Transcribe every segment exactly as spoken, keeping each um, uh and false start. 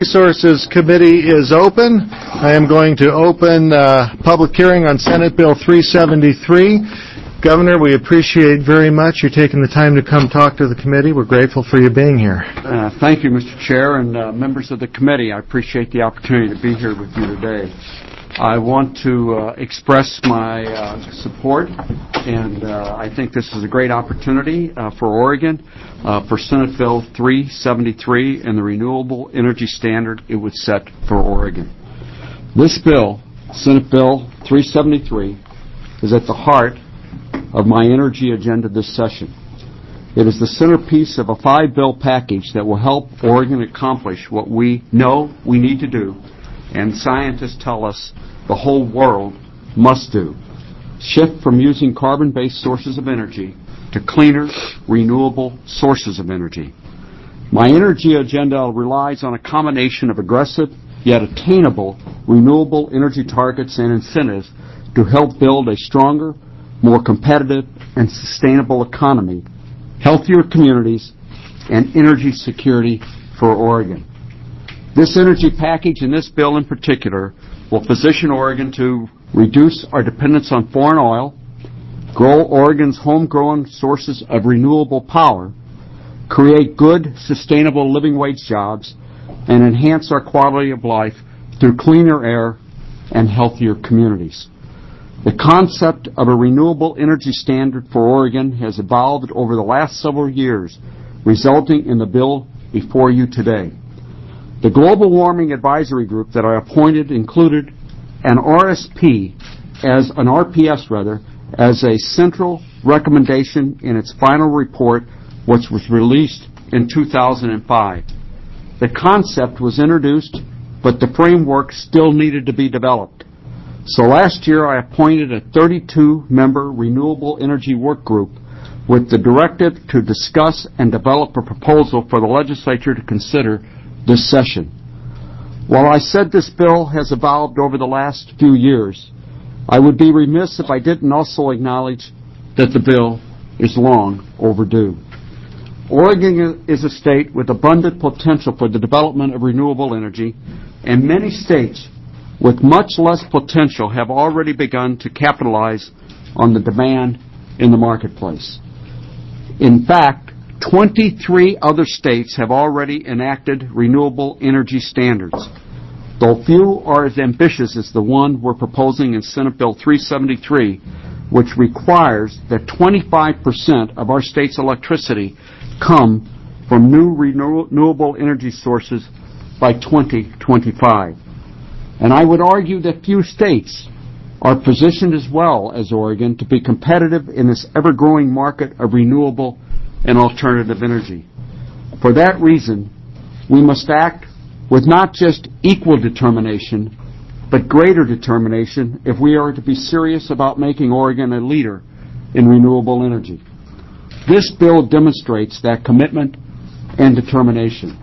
Resources Committee is open. I am going to open uh, public hearing on Senate Bill three seventy-three. Governor, we appreciate very much you taking the time to come talk to the committee. We're grateful for you being here. Uh, thank you, Mister Chair, and uh, members of the committee. I appreciate the opportunity to be here with you today. I want to uh, express my uh, support, and uh, I think this is a great opportunity uh, for Oregon, uh, for Senate Bill three seventy-three and the renewable energy standard it would set for Oregon. This bill, Senate Bill three seventy-three, is at the heart of my energy agenda this session. It is the centerpiece of a five-bill package that will help Oregon accomplish what we know we need to do, and scientists tell us the whole world must do. Shift from using carbon-based sources of energy to cleaner, renewable sources of energy. My energy agenda relies on a combination of aggressive yet attainable renewable energy targets and incentives to help build a stronger, more competitive, and sustainable economy, healthier communities, and energy security for Oregon. This energy package and this bill in particular will position Oregon to reduce our dependence on foreign oil, grow Oregon's homegrown sources of renewable power, create good, sustainable living wage jobs, and enhance our quality of life through cleaner air and healthier communities. The concept of a renewable energy standard for Oregon has evolved over the last several years, resulting in the bill before you today. The Global Warming Advisory Group that I appointed included an R S P, as an R P S rather, as a central recommendation in its final report, which was released in two thousand five. The concept was introduced, but the framework still needed to be developed. So last year I appointed a thirty-two member renewable energy work group with the directive to discuss and develop a proposal for the legislature to consider this session. While I said this bill has evolved over the last few years, I would be remiss if I didn't also acknowledge that the bill is long overdue. Oregon is a state with abundant potential for the development of renewable energy, and many states with much less potential have already begun to capitalize on the demand in the marketplace. In fact, twenty-three other states have already enacted renewable energy standards, though few are as ambitious as the one we're proposing in Senate Bill three seventy-three, which requires that twenty-five percent of our state's electricity come from new renewable energy sources by twenty twenty-five. And I would argue that few states are positioned as well as Oregon to be competitive in this ever-growing market of renewable and alternative energy. For that reason, we must act with not just equal determination, but greater determination if we are to be serious about making Oregon a leader in renewable energy. This bill demonstrates that commitment and determination.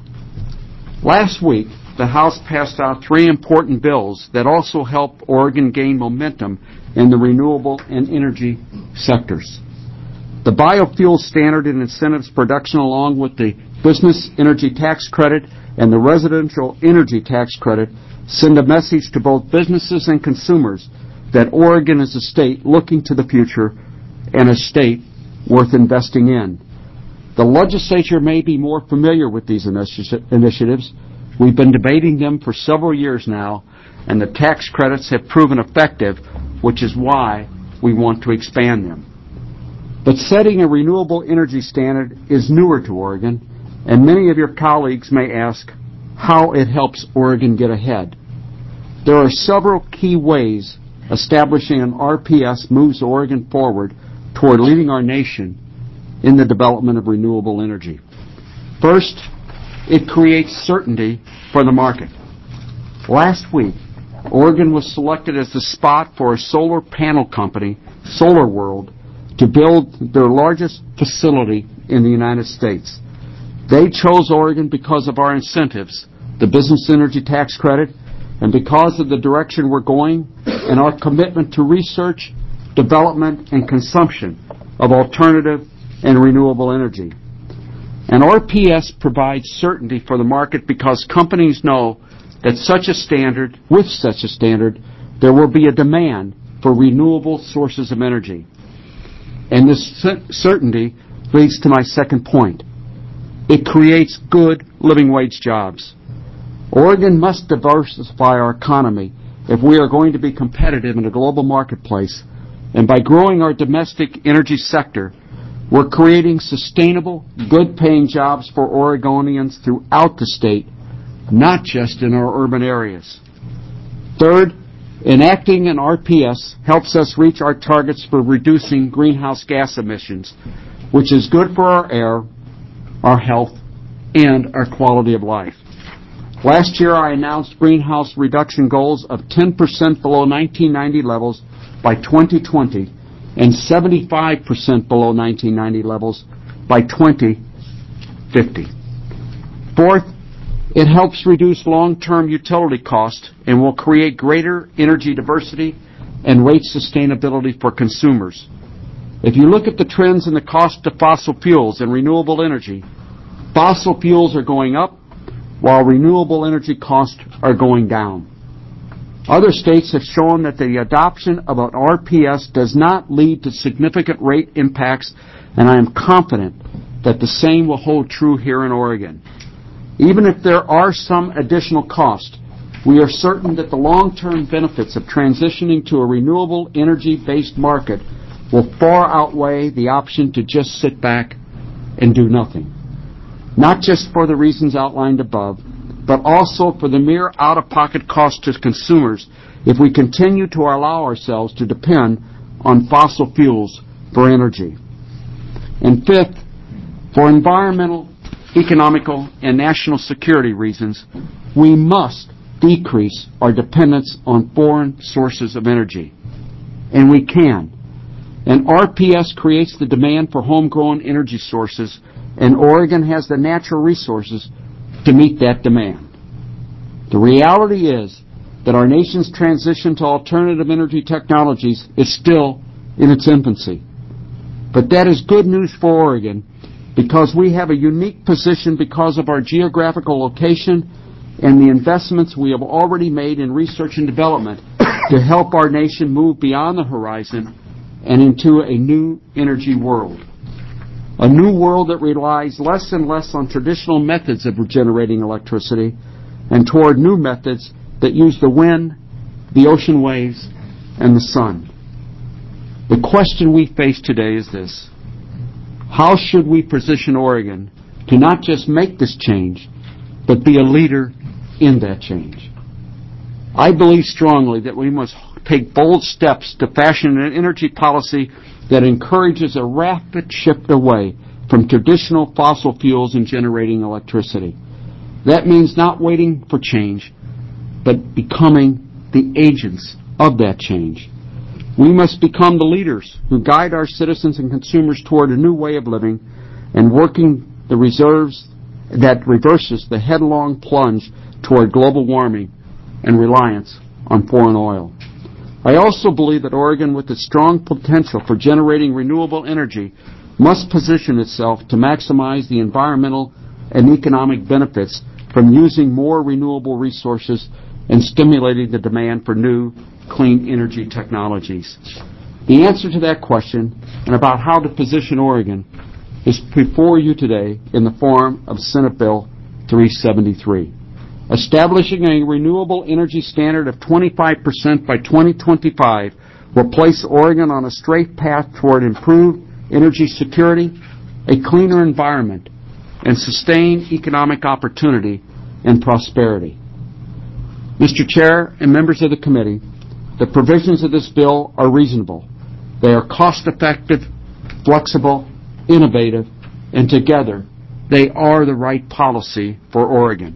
Last week, the House passed out three important bills that also help Oregon gain momentum in the renewable and energy sectors. The biofuel standard and incentives production, along with the business energy tax credit and the residential energy tax credit, send a message to both businesses and consumers that Oregon is a state looking to the future and a state worth investing in. The legislature may be more familiar with these initi- initiatives. We've been debating them for several years now, and the tax credits have proven effective, which is why we want to expand them. But setting a renewable energy standard is newer to Oregon, and many of your colleagues may ask how it helps Oregon get ahead. There are several key ways establishing an R P S moves Oregon forward toward leading our nation in the development of renewable energy. First, it creates certainty for the market. Last week, Oregon was selected as the spot for a solar panel company, SolarWorld, to build their largest facility in the United States. They chose Oregon because of our incentives, the business energy tax credit, and because of the direction we're going and our commitment to research, development, and consumption of alternative and renewable energy. And R P S provides certainty for the market because companies know that such a standard, with such a standard, there will be a demand for renewable sources of energy. And this certainty leads to my second point. It creates good living wage jobs. Oregon must diversify our economy if we are going to be competitive in a global marketplace. And by growing our domestic energy sector, we're creating sustainable, good-paying jobs for Oregonians throughout the state, not just in our urban areas. Third, enacting an R P S helps us reach our targets for reducing greenhouse gas emissions, which is good for our air, our health, and our quality of life. Last year, I announced greenhouse reduction goals of ten percent below nineteen ninety levels by twenty twenty and seventy-five percent below nineteen ninety levels by twenty fifty. Fourth, it helps reduce long-term utility costs and will create greater energy diversity and rate sustainability for consumers. If you look at the trends in the cost of fossil fuels and renewable energy, fossil fuels are going up while renewable energy costs are going down. Other states have shown that the adoption of an R P S does not lead to significant rate impacts, and I am confident that the same will hold true here in Oregon. Even if there are some additional costs, we are certain that the long-term benefits of transitioning to a renewable energy-based market will far outweigh the option to just sit back and do nothing. Not just for the reasons outlined above, but also for the mere out-of-pocket cost to consumers if we continue to allow ourselves to depend on fossil fuels for energy. And fifth, for environmental, economical, and national security reasons, we must decrease our dependence on foreign sources of energy. And we can. And R P S creates the demand for homegrown energy sources, and Oregon has the natural resources to meet that demand. The reality is that our nation's transition to alternative energy technologies is still in its infancy. But that is good news for Oregon because we have a unique position because of our geographical location and the investments we have already made in research and development to help our nation move beyond the horizon and into a new energy world. A new world that relies less and less on traditional methods of generating electricity and toward new methods that use the wind, the ocean waves, and the sun. The question we face today is this: how should we position Oregon to not just make this change, but be a leader in that change? I believe strongly that we must take bold steps to fashion an energy policy that encourages a rapid shift away from traditional fossil fuels in generating electricity. That means not waiting for change, but becoming the agents of that change. We must become the leaders who guide our citizens and consumers toward a new way of living and working the reserves that reverses the headlong plunge toward global warming and reliance on foreign oil. I also believe that Oregon, with its strong potential for generating renewable energy, must position itself to maximize the environmental and economic benefits from using more renewable resources and stimulating the demand for new, clean energy technologies. The answer to that question and about how to position Oregon is before you today in the form of Senate Bill three seventy-three. Establishing a renewable energy standard of twenty-five percent by twenty twenty-five will place Oregon on a straight path toward improved energy security, a cleaner environment, and sustained economic opportunity and prosperity. Mister Chair and members of the committee, the provisions of this bill are reasonable. They are cost-effective, flexible, innovative, and together they are the right policy for Oregon.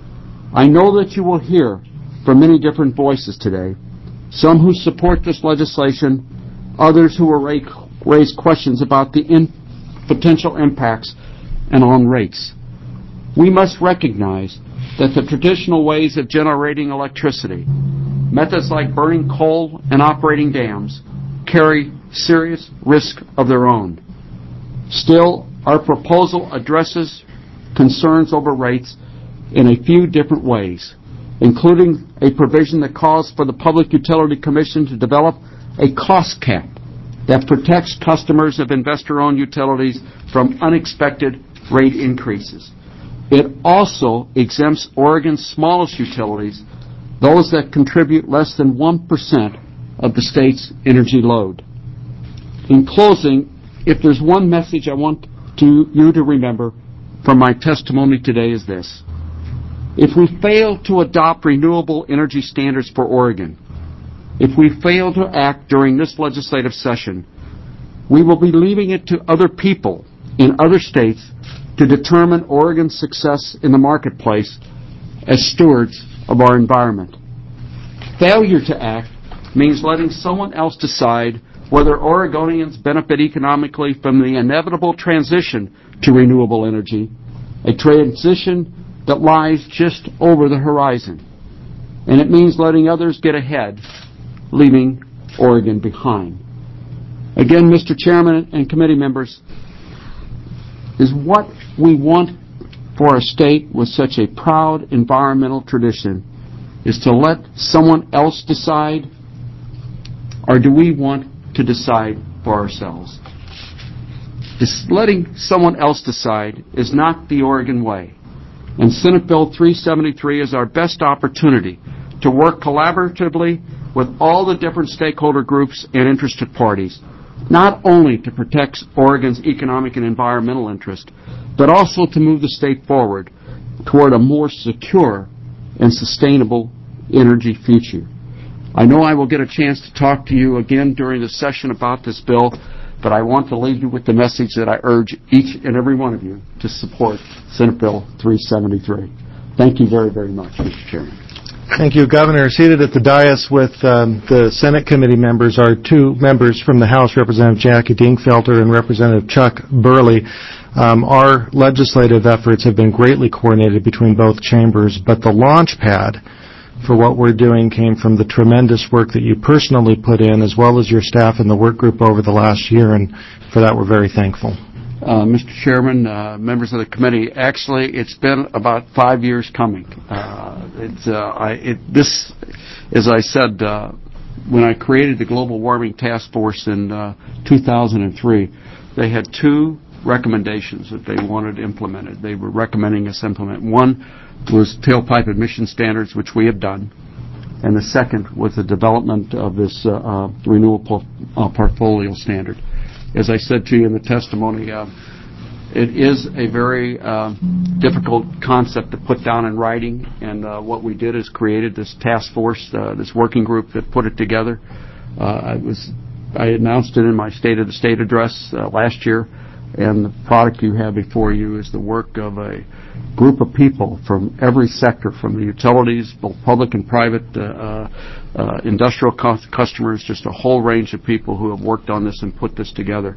I know that you will hear from many different voices today, some who support this legislation, others who will raise questions about the in potential impacts and on rates. We must recognize that the traditional ways of generating electricity, methods like burning coal and operating dams, carry serious risk of their own. Still, our proposal addresses concerns over rates in a few different ways, including a provision that calls for the Public Utility Commission to develop a cost cap that protects customers of investor-owned utilities from unexpected rate increases. It also exempts Oregon's smallest utilities, those that contribute less than one percent of the state's energy load. In closing, if there's one message I want to, you to remember from my testimony today is this. If we fail to adopt renewable energy standards for Oregon, if we fail to act during this legislative session, we will be leaving it to other people in other states to determine Oregon's success in the marketplace as stewards of our environment. Failure to act means letting someone else decide whether Oregonians benefit economically from the inevitable transition to renewable energy, a transition that lies just over the horizon. And it means letting others get ahead, leaving Oregon behind. Again, Mister Chairman and committee members, is what we want for a state with such a proud environmental tradition is to let someone else decide, or do we want to decide for ourselves? This letting someone else decide is not the Oregon way. And Senate Bill three seventy-three is our best opportunity to work collaboratively with all the different stakeholder groups and interested parties, not only to protect Oregon's economic and environmental interest, but also to move the state forward toward a more secure and sustainable energy future. I know I will get a chance to talk to you again during the session about this bill, but I want to leave you with the message that I urge each and every one of you to support Senate Bill three seventy-three. Thank you very, very much, Mister Chairman. Thank you, Governor. Seated at the dais with um, the Senate committee members are two members from the House, Representative Jackie Dingfelter and Representative Chuck Burley. Um, our legislative efforts have been greatly coordinated between both chambers, but the launch pad for what we're doing came from the tremendous work that you personally put in, as well as your staff and the work group over the last year, and for that we're very thankful. Uh, Mister Chairman, uh, members of the committee, actually, it's been about five years coming. Uh, it's, uh, I, it, this, as I said, uh, when I created the Global Warming Task Force in uh, two thousand three, they had two recommendations that they wanted implemented. They were recommending us implement. One was tailpipe emission standards, which we have done, and the second was the development of this uh, uh, renewable uh, portfolio standard. As I said to you in the testimony, uh, it is a very uh, difficult concept to put down in writing, and uh, what we did is created this task force, uh, this working group that put it together. Uh, I was I announced it in my State of the State address uh, last year, and the product you have before you is the work of a group of people from every sector, from the utilities, both public and private, uh, uh, uh, industrial cu- customers, just a whole range of people who have worked on this and put this together.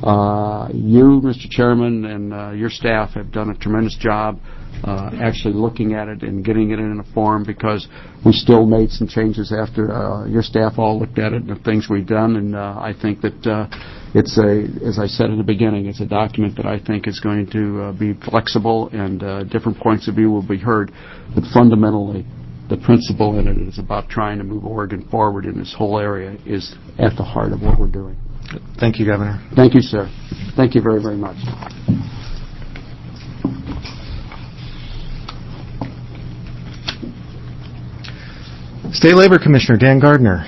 Uh, you, Mister Chairman, and uh, your staff have done a tremendous job uh, actually looking at it and getting it in a form, because we still made some changes after uh, your staff all looked at it and the things we've done, and uh, I think that uh, it's a, as I said in the beginning, it's a document that I think is going to uh, be flexible, and uh, different points of view will be heard, but fundamentally the principle in it is about trying to move Oregon forward in this whole area is at the heart of what we're doing. Thank you, Governor. Thank you, sir. Thank you very, very much. State Labor Commissioner Dan Gardner.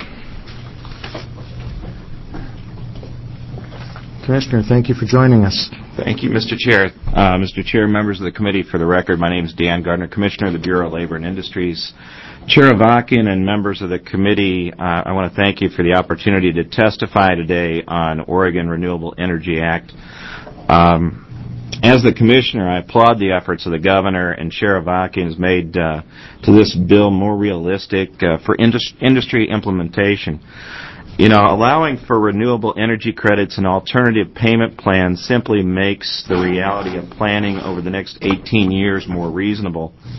Commissioner, thank you for joining us. Thank you, Mister Chair. Uh, Mister Chair, members of the committee, for the record, my name is Dan Gardner, Commissioner of the Bureau of Labor and Industries. Chair Avakian and members of the committee, uh, I want to thank you for the opportunity to testify today on Oregon Renewable Energy Act. Um, as the Commissioner, I applaud the efforts of the Governor and Chair Avakian has made uh, to this bill more realistic uh, for indus- industry implementation. You know, allowing for renewable energy credits and alternative payment plans simply makes the reality of planning over the next eighteen years more reasonable.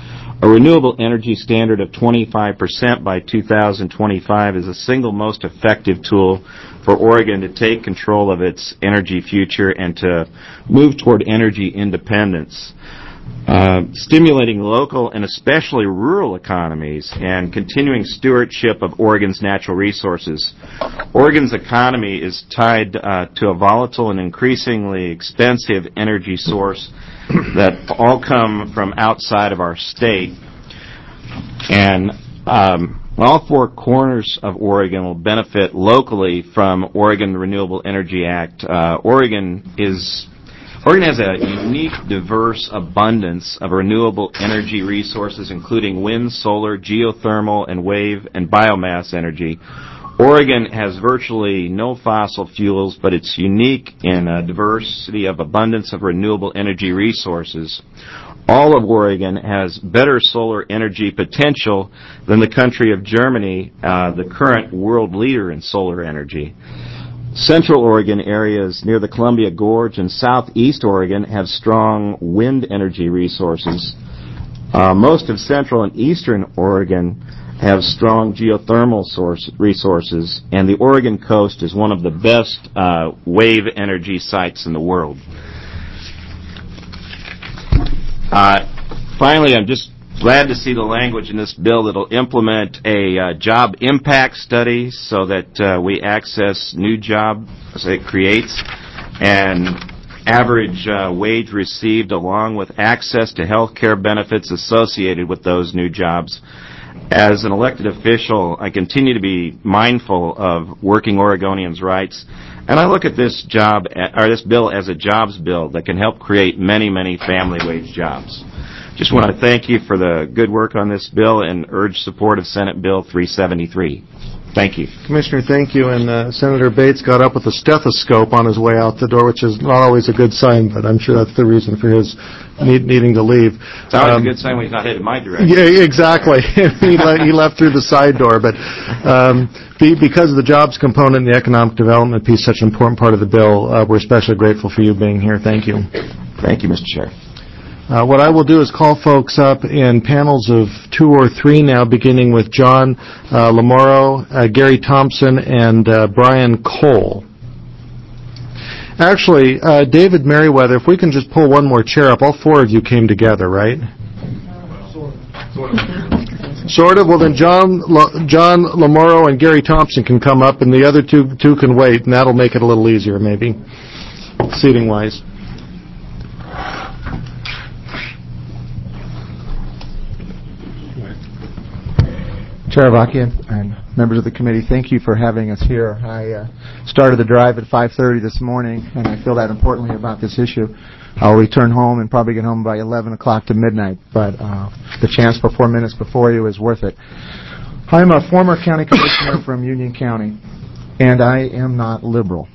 A renewable energy standard of twenty-five percent by two thousand twenty-five is the single most effective tool for Oregon to take control of its energy future and to move toward energy independence. Uh, stimulating local and especially rural economies and continuing stewardship of Oregon's natural resources. Oregon's economy is tied uh, to a volatile and increasingly expensive energy source that all come from outside of our state. And um, all four corners of Oregon will benefit locally from Oregon Renewable Energy Act. Uh, Oregon is Oregon has a unique, diverse abundance of renewable energy resources, including wind, solar, geothermal, and wave and biomass energy. Oregon has virtually no fossil fuels, but it's unique in a diversity of abundance of renewable energy resources. All of Oregon has better solar energy potential than the country of Germany, uh, the current world leader in solar energy. Central Oregon areas near the Columbia Gorge and southeast Oregon have strong wind energy resources. Uh, most of central and eastern Oregon have strong geothermal source resources, and the Oregon coast is one of the best uh, wave energy sites in the world. Uh, finally, I'm just glad to see the language in this bill that will implement a uh, job impact study so that uh, we access new jobs it creates and average uh, wage received along with access to health care benefits associated with those new jobs. As an elected official, I continue to be mindful of working Oregonians' rights, and I look at this job or this bill as a jobs bill that can help create many, many family wage jobs. Just want to thank you for the good work on this bill and urge support of Senate Bill three seventy-three. Thank you. Commissioner, thank you. And uh, Senator Bates got up with a stethoscope on his way out the door, which is not always a good sign, but I'm sure that's the reason for his need, needing to leave. It's always um, a good sign when he's not headed my direction. Yeah, exactly. he, le- he left through the side door. But um, be, because of the jobs component and the economic development piece, such an important part of the bill, uh, we're especially grateful for you being here. Thank you. Thank you, Mister Chair. Uh, what I will do is call folks up in panels of two or three now, beginning with John uh, Lamoro, uh, Gary Thompson, and uh, Brian Cole. Actually, uh, David Merriweather, if we can just pull one more chair up. All four of you came together, right? Sort of. Sort of. Well, then John La- John Lamoro and Gary Thompson can come up, and the other two two can wait, and that'll make it a little easier, maybe, seating-wise. Chair Avakian and members of the committee, thank you for having us here. I uh, started the drive at five thirty this morning, and I feel that importantly about this issue. I'll return home and probably get home by eleven o'clock to midnight, but uh, the chance for four minutes before you is worth it. I'm a former county commissioner from Union County, and I am not liberal.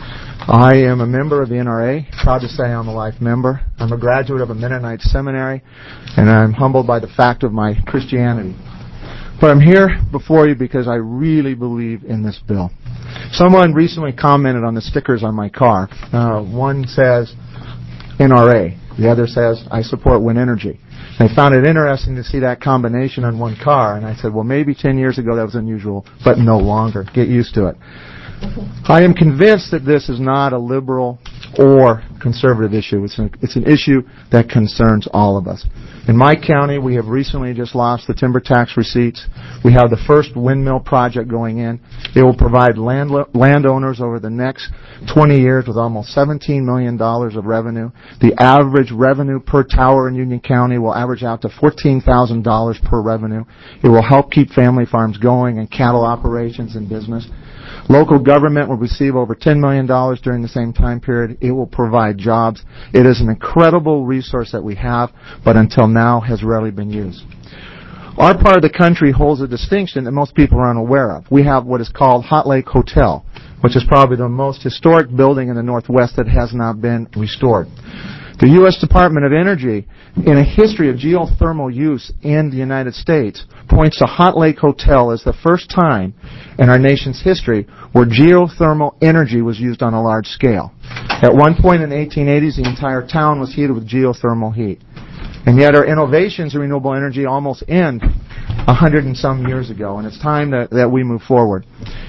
I am a member of the N R A, proud to say I'm a life member. I'm a graduate of a Mennonite seminary, and I'm humbled by the fact of my Christianity. But I'm here before you because I really believe in this bill. Someone recently commented on the stickers on my car. Uh, one says N R A. The other says I support wind energy. And I found it interesting to see that combination on one car. And I said, well, maybe ten years ago that was unusual, but no longer. Get used to it. I am convinced that this is not a liberal or conservative issue. It's an, it's an issue that concerns all of us. In my county, we have recently just lost the timber tax receipts. We have the first windmill project going in. It will provide land, landowners over the next twenty years with almost seventeen million dollars of revenue. The average revenue per tower in Union County will average out to fourteen thousand dollars per revenue. It will help keep family farms going and cattle operations and business. Local government will receive over ten million dollars during the same time period. It will provide jobs. It is an incredible resource that we have, but until now has rarely been used. Our part of the country holds a distinction that most people are unaware of. We have what is called Hot Lake Hotel, which is probably the most historic building in the Northwest that has not been restored. The U S Department of Energy, in a history of geothermal use in the United States, points to Hot Lake Hotel as the first time in our nation's history where geothermal energy was used on a large scale. At one point in the eighteen eighties, the entire town was heated with geothermal heat. And yet our innovations in renewable energy almost end a hundred and some years ago, and it's time that, that we move forward.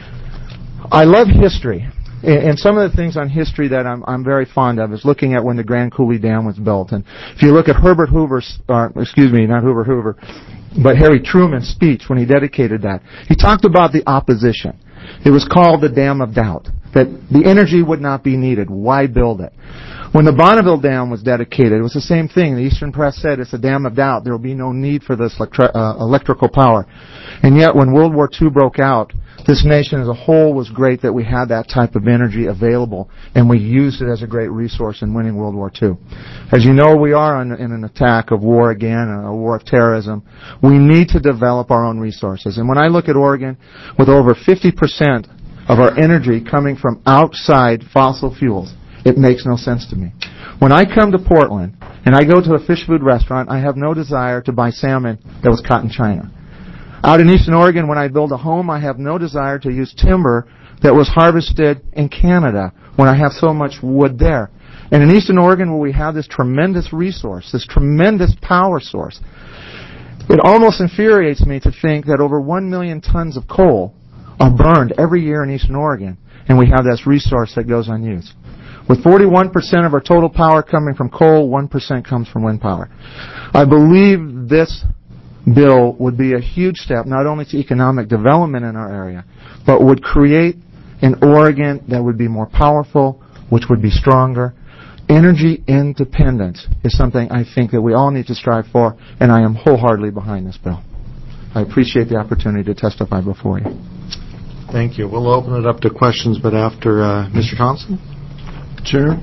I love history. And some of the things on history that I'm, I'm very fond of is looking at when the Grand Coulee Dam was built. And if you look at Herbert Hoover's, uh, excuse me, not Hoover Hoover, but Harry Truman's speech when he dedicated that, he talked about the opposition. It was called the Dam of Doubt, that the energy would not be needed. Why build it? When the Bonneville Dam was dedicated, it was the same thing. The Eastern Press said it's a dam of doubt. There will be no need for this electri- uh, electrical power. And yet when World War Two broke out, this nation as a whole was great that we had that type of energy available, and we used it as a great resource in winning World War Two. As you know, we are on, in an attack of war again, a war of terrorism. We need to develop our own resources. And when I look at Oregon, with over fifty percent of our energy coming from outside fossil fuels, it makes no sense to me. When I come to Portland and I go to a fish food restaurant, I have no desire to buy salmon that was caught in China. Out in Eastern Oregon, when I build a home, I have no desire to use timber that was harvested in Canada when I have so much wood there. And in Eastern Oregon, where we have this tremendous resource, this tremendous power source, it almost infuriates me to think that over one million tons of coal are burned every year in Eastern Oregon, and we have this resource that goes unused. With forty-one percent of our total power coming from coal, one percent comes from wind power. I believe this bill would be a huge step, not only to economic development in our area, but would create an Oregon that would be more powerful, which would be stronger. Energy independence is something I think that we all need to strive for, and I am wholeheartedly behind this bill. I appreciate the opportunity to testify before you. Thank you. We'll open it up to questions, but after uh, Mister Thompson. Chair,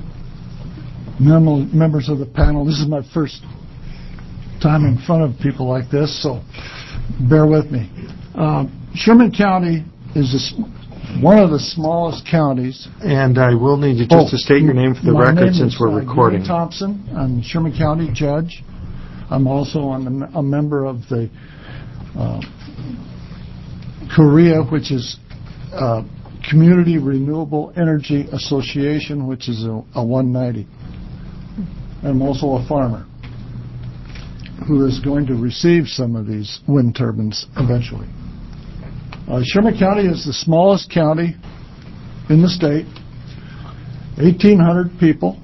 mem- members of the panel, this is my first time in front of people like this, so bear with me. Uh, Sherman County is a s- one of the smallest counties. And I will need you just Oh, to state your name for the my record name since is, we're uh, recording. Gary Thompson. I'm Sherman County judge. I'm also on the, a member of the uh, Korea, which is uh, Community Renewable Energy Association, which is a, a one ninety. I'm also a farmer who is going to receive some of these wind turbines eventually. Uh, Sherman County is the smallest county in the state, eighteen hundred people.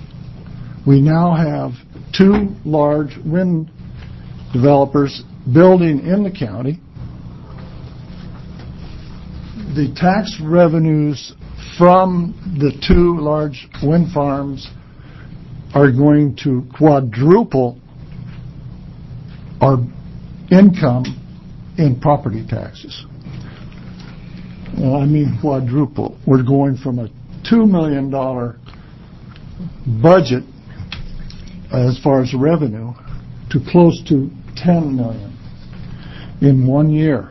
We now have two large wind developers building in the county. The tax revenues from the two large wind farms are going to quadruple our income in property taxes. Well, I mean quadruple. We're going from a two million dollars budget as far as revenue to close to ten million dollars in one year.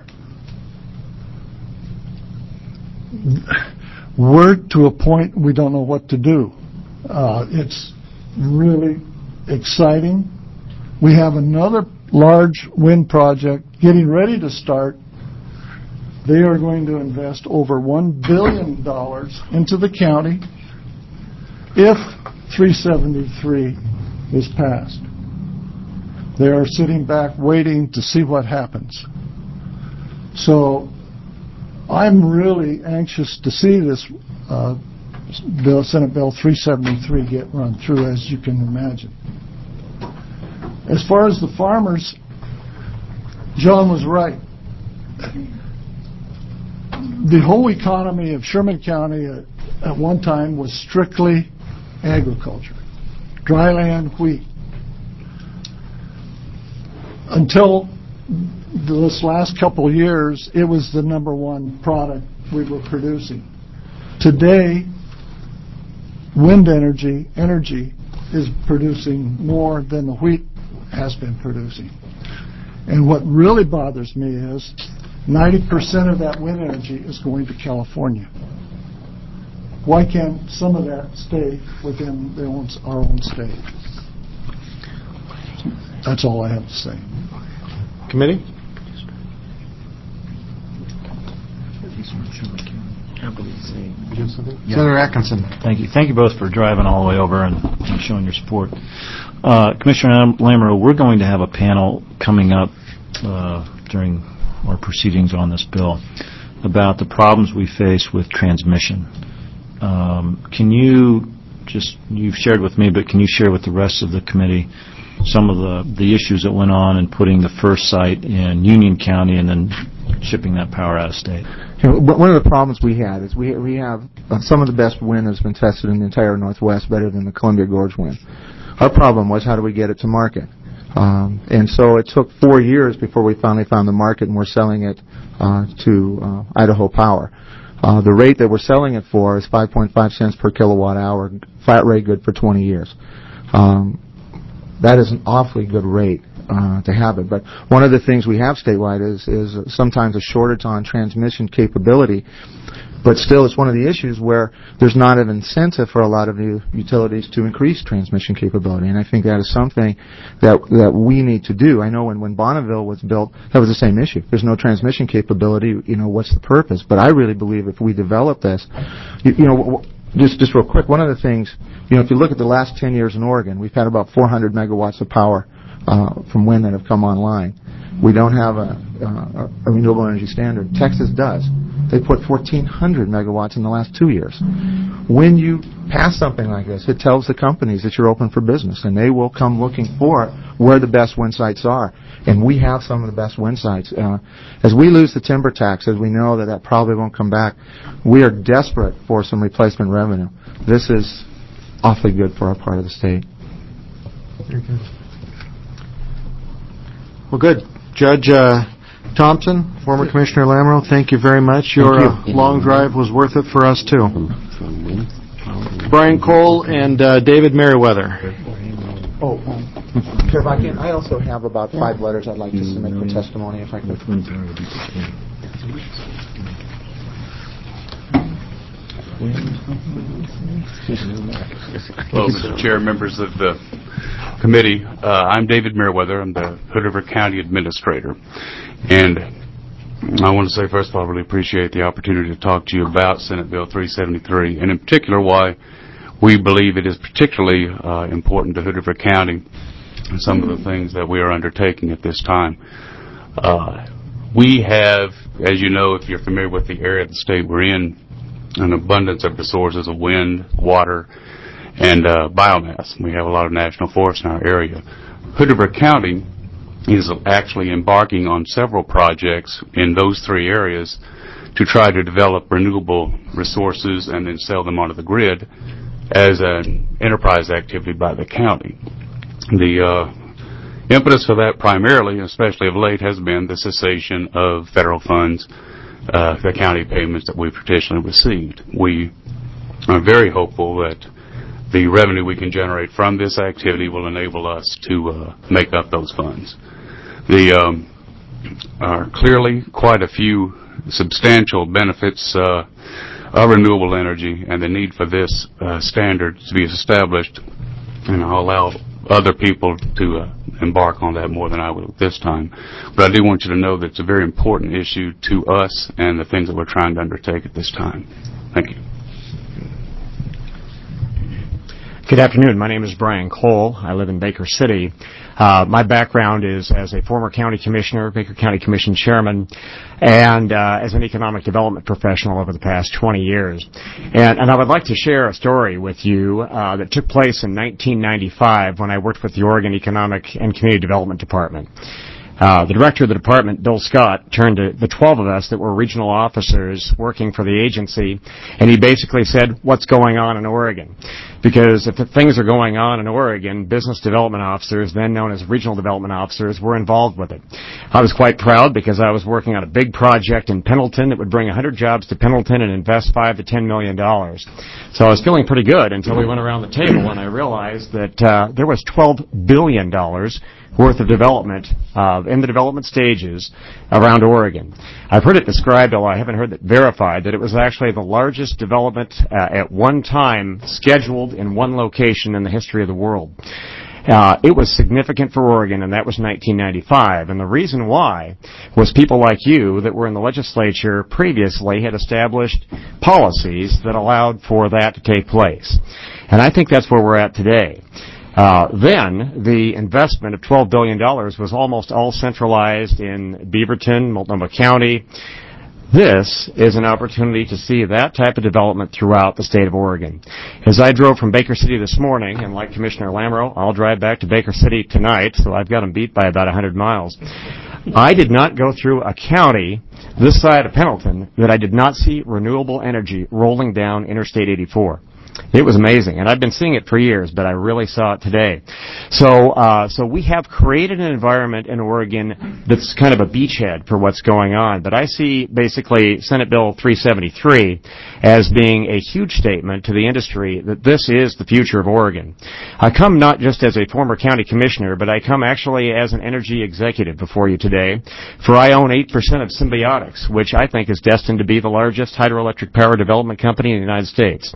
We're to a point we don't know what to do. Uh, it's really exciting. We have another large wind project getting ready to start. They are going to invest over one billion dollars into the county if three seventy-three is passed. They are sitting back waiting to see what happens. So I'm really anxious to see this uh, bill, Senate Bill three seventy-three get run through, as you can imagine. As far as the farmers, John was right. The whole economy of Sherman County at, at one time was strictly agriculture, dryland wheat. Until this last couple of years, it was the number one product we were producing. Today, wind energy, energy is producing more than the wheat has been producing. And what really bothers me is ninety percent of that wind energy is going to California. Why can't some of that stay within their own, our own state? That's all I have to say. Committee? Senator Atkinson. Thank you. Thank you both for driving all the way over and, and showing your support. Uh, Commissioner Lamoureux, we're going to have a panel coming up uh, during our proceedings on this bill about the problems we face with transmission. Um, can you just, you've shared with me, but can you share with the rest of the committee some of the, the issues that went on in putting the first site in Union County and then shipping that power out of state? You know, one of the problems we had is we we have uh, some of the best wind that's been tested in the entire Northwest, better than the Columbia Gorge wind. Our problem was how do we get it to market? Um, and so it took four years before we finally found the market, and we're selling it uh, to uh, Idaho Power. Uh, the rate that we're selling it for is five point five cents per kilowatt hour, flat rate, good for twenty years. Um, that is an awfully good rate uh, to have it. But one of the things we have statewide is is sometimes a shortage on transmission capability. But still, it's one of the issues where there's not an incentive for a lot of the utilities to increase transmission capability, and I think that is something that that we need to do. I know when, when Bonneville was built, that was the same issue. There's no transmission capability. You know, what's the purpose? But I really believe if we develop this, you, you know, just just real quick, one of the things, you know, if you look at the last ten years in Oregon, we've had about four hundred megawatts of power uh, from wind that have come online. We don't have a, uh, a renewable energy standard. Texas does. They put fourteen hundred megawatts in the last two years. When you pass something like this, it tells the companies that you're open for business, and they will come looking for where the best wind sites are. And we have some of the best wind sites. Uh, as we lose the timber tax, as we know that that probably won't come back, we are desperate for some replacement revenue. This is awfully good for our part of the state. Very good. Well, good. Judge uh, Thompson, former Commissioner Lamoureux, thank you very much. Your uh, long drive was worth it for us, too. Brian Cole and uh, David Merriweather. Oh, um, Chair Vakian, I also have about five letters I'd like to submit for testimony, if I could. Hello, Mister Chair, members of the committee. Uh, I'm David Merriweather. I'm the Hood River County Administrator. And I want to say, first of all, I really appreciate the opportunity to talk to you about Senate Bill three seventy-three, and in particular why we believe it is particularly uh, important to Hood River County and some of the things that we are undertaking at this time. Uh, we have, as you know, if you're familiar with the area of the state we're in, an abundance of resources of wind, water, and uh, biomass. We have a lot of national forests in our area. Hood River County is actually embarking on several projects in those three areas to try to develop renewable resources and then sell them onto the grid as an enterprise activity by the county. The uh, impetus for that primarily, especially of late, has been the cessation of federal funds, uh, the county payments that we've traditionally received. We are very hopeful that the revenue we can generate from this activity will enable us to uh, make up those funds. There um, are clearly quite a few substantial benefits uh, of renewable energy, and the need for this uh, standard to be established, and I'll allow other people to uh, embark on that more than I will at this time. But I do want you to know that it's a very important issue to us and the things that we're trying to undertake at this time. Thank you. Good afternoon. My name is Brian Cole. I live in Baker City. Uh, my background is as a former county commissioner, Baker County Commission chairman, and uh, as an economic development professional over the past twenty years. And, and I would like to share a story with you uh, that took place in nineteen ninety-five when I worked with the Oregon Economic and Community Development Department. Uh, the director of the department, Bill Scott, turned to the twelve of us that were regional officers working for the agency, and he basically said, what's going on in Oregon? Because if the things are going on in Oregon, business development officers, then known as regional development officers, were involved with it. I was quite proud because I was working on a big project in Pendleton that would bring one hundred jobs to Pendleton and invest five to ten million dollars. So I was feeling pretty good until we went around the table and I realized that uh, there was twelve billion dollars worth of development uh, in the development stages around Oregon. I've heard it described, although I haven't heard it verified, that it was actually the largest development uh, at one time scheduled in one location in the history of the world. Uh, it was significant for Oregon, and that was nineteen ninety-five. And the reason why was people like you that were in the legislature previously had established policies that allowed for that to take place. And I think that's where we're at today. Uh, then, the investment of twelve billion dollars was almost all centralized in Beaverton, Multnomah County. This is an opportunity to see that type of development throughout the state of Oregon. As I drove from Baker City this morning, and like Commissioner Lamoureux, I'll drive back to Baker City tonight, so I've got them beat by about one hundred miles. I did not go through a county this side of Pendleton that I did not see renewable energy rolling down Interstate eighty-four. It was amazing, and I've been seeing it for years, but I really saw it today. So, uh, so we have created an environment in Oregon that's kind of a beachhead for what's going on. But I see basically Senate Bill three seventy-three as being a huge statement to the industry that this is the future of Oregon. I come not just as a former county commissioner, but I come actually as an energy executive before you today, for I own eight percent of Symbiotics, which I think is destined to be the largest hydroelectric power development company in the United States.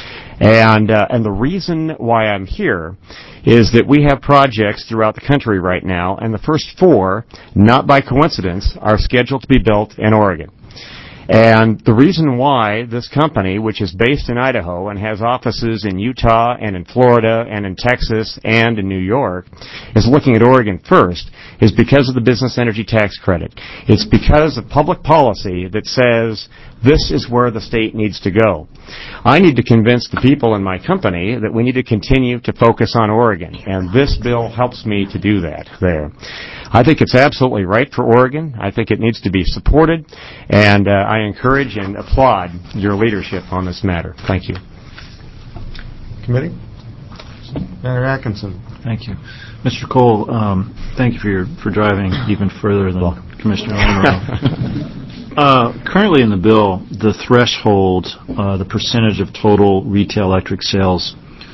And uh, and the reason why I'm here is that we have projects throughout the country right now, and the first four, not by coincidence, are scheduled to be built in Oregon. And the reason why this company, which is based in Idaho and has offices in Utah and in Florida and in Texas and in New York, is looking at Oregon first, is because of the business energy tax credit. It's because of public policy that says this is where the state needs to go. I need to convince the people in my company that we need to continue to focus on Oregon, and this bill helps me to do that there. I think it's absolutely right for Oregon. I think it needs to be supported, and uh, I encourage and applaud your leadership on this matter. Thank you. Committee? Senator Atkinson. Thank you. Mister Cole, um, thank you for your for driving even further than well. Commissioner Lamoureux. uh, currently in the bill, the threshold, uh, the percentage of total retail electric sales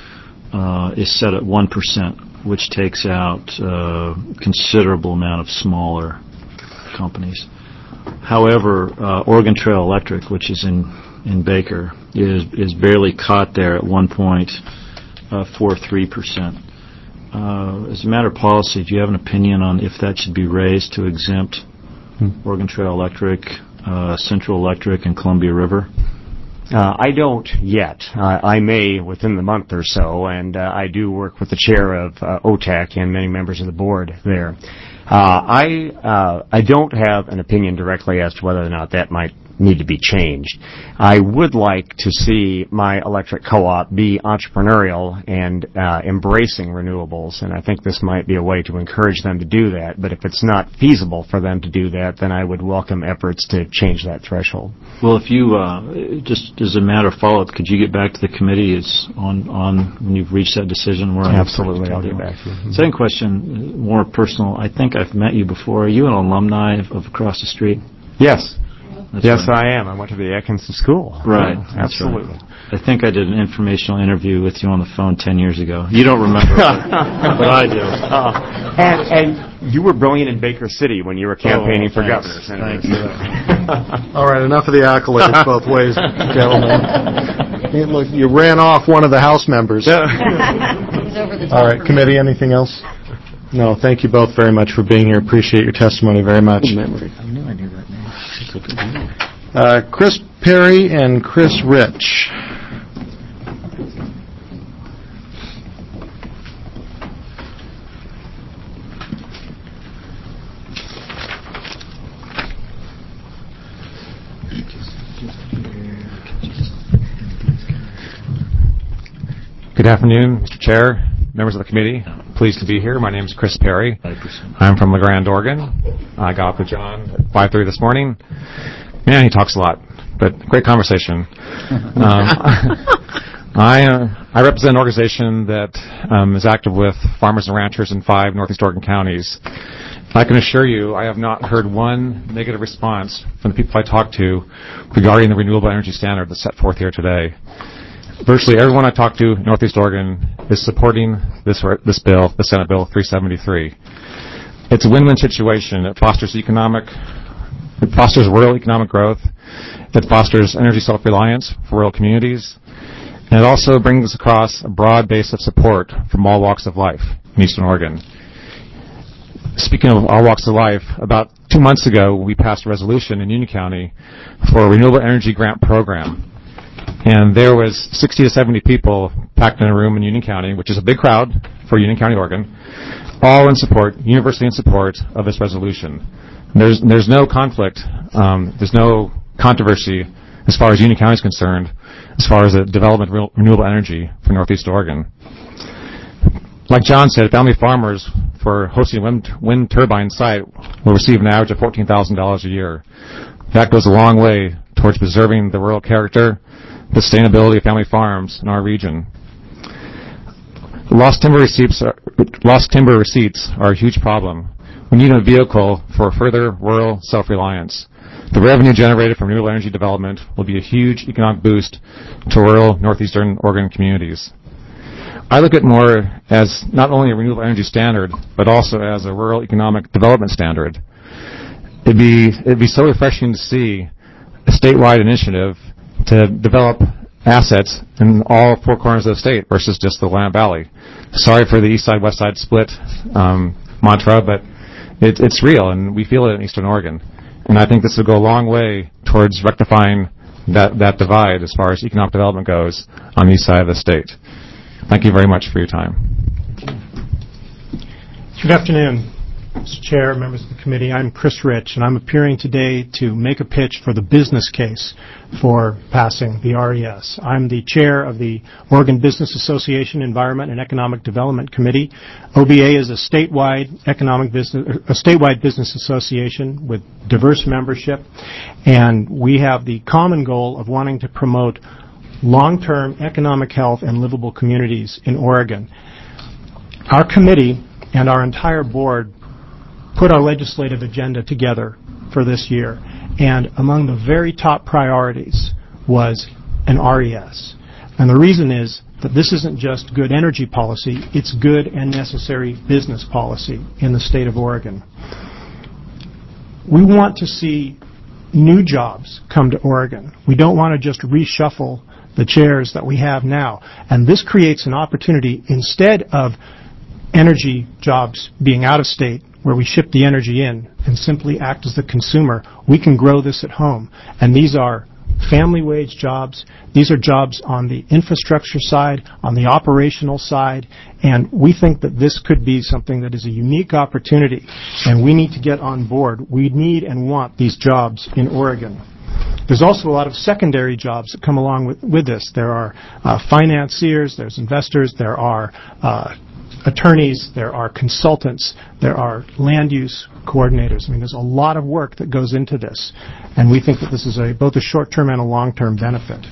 uh, is set at one percent, which takes out a considerable amount of smaller companies. However, uh, Oregon Trail Electric, which is in, in Baker, is is barely caught there at one point four three percent. Uh, as a matter of policy, do you have an opinion on if that should be raised to exempt hmm. Oregon Trail Electric, uh, Central Electric, and Columbia River? Uh, I don't yet. Uh, I may within the month or so, and uh, I do work with the chair of uh, O T A C and many members of the board there. Uh, I uh, I don't have an opinion directly as to whether or not that might need to be changed. I would like to see my electric co-op be entrepreneurial and uh, embracing renewables, and I think this might be a way to encourage them to do that. But if it's not feasible for them to do that, then I would welcome efforts to change that threshold. Well, if you, uh, just as a matter of follow-up, could you get back to the committee is on, on when you've reached that decision? Where Absolutely, I'll get back to you. Second question, more personal. I think I've met you before. Are you an alumni of, of across the street? Yes. That's yes, right. I am. I went to the Atkinson School. Right. Yeah, absolutely. Right. I think I did an informational interview with you on the phone ten years ago. You don't remember, but, but I do. Uh, and, and you were brilliant in Baker City when you were campaigning oh, for thanks. governor. Thanks. thanks. All right, enough of the accolades both ways, gentlemen. Hey, look, you ran off one of the House members. He's over the top. All right, committee, anything else? No, thank you both very much for being here. Appreciate your testimony very much. I knew I knew that name. Uh, Chris Perry and Chris Rich. Good afternoon, Mister Chair, members of the committee. Pleased to be here. My name is Chris Perry. I'm from LeGrand, Oregon. I got up with John at five thirty this morning. Man, he talks a lot, but great conversation. um, I uh, I represent an organization that um, is active with farmers and ranchers in five Northeast Oregon counties. I can assure you I have not heard one negative response from the people I talk to regarding the renewable energy standard that's set forth here today. Virtually everyone I talk to in Northeast Oregon is supporting this this bill, the Senate Bill three seventy-three. It's a win-win situation. It fosters economic, it fosters rural economic growth. It fosters energy self-reliance for rural communities. And it also brings across a broad base of support from all walks of life in Eastern Oregon. Speaking of all walks of life, about two months ago, we passed a resolution in Union County for a renewable energy grant program. And there was sixty to seventy people packed in a room in Union County, which is a big crowd for Union County, Oregon, all in support, universally in support of this resolution. There's, there's no conflict, um, there's no controversy as far as Union County is concerned, as far as the development of renewable energy for Northeast Oregon. Like John said, family farmers for hosting a wind, wind turbine site will receive an average of fourteen thousand dollars a year. That goes a long way towards preserving the rural character, the sustainability of family farms in our region. Lost timber receipts are, lost timber receipts are a huge problem. We need a vehicle for further rural self-reliance. The revenue generated from renewable energy development will be a huge economic boost to rural northeastern Oregon communities. I look at it more as not only a renewable energy standard, but also as a rural economic development standard. It'd be, it'd be so refreshing to see a statewide initiative to develop assets in all four corners of the state versus just the Willamette Valley. Sorry for the east side, west side split um, mantra, but it, it's real, and we feel it in Eastern Oregon. And I think this will go a long way towards rectifying that, that divide as far as economic development goes on the east side of the state. Thank you very much for your time. Good afternoon, Mister Chair, members of the committee. I'm Chris Rich, and I'm appearing today to make a pitch for the business case for passing the R E S. I'm the chair of the Oregon Business Association Environment and Economic Development Committee. O B A is a statewide economic business, a statewide business association with diverse membership, and we have the common goal of wanting to promote long-term economic health and livable communities in Oregon. Our committee and our entire board put our legislative agenda together for this year, and among the very top priorities was an R E S. And the reason is that this isn't just good energy policy, it's good and necessary business policy in the state of Oregon. We want to see new jobs come to Oregon. We don't want to just reshuffle the chairs that we have now. And this creates an opportunity, instead of energy jobs being out of state, where we ship the energy in and simply act as the consumer, we can grow this at home. And these are family wage jobs. These are jobs on the infrastructure side, on the operational side, and we think that this could be something that is a unique opportunity, and we need to get on board. We need and want these jobs in Oregon. There's also a lot of secondary jobs that come along with, with this. There are uh, financiers, there's investors, there are uh, attorneys, there are consultants, there are land use coordinators. I mean, there's a lot of work that goes into this, and we think that this is a, both a short-term and a long-term benefit.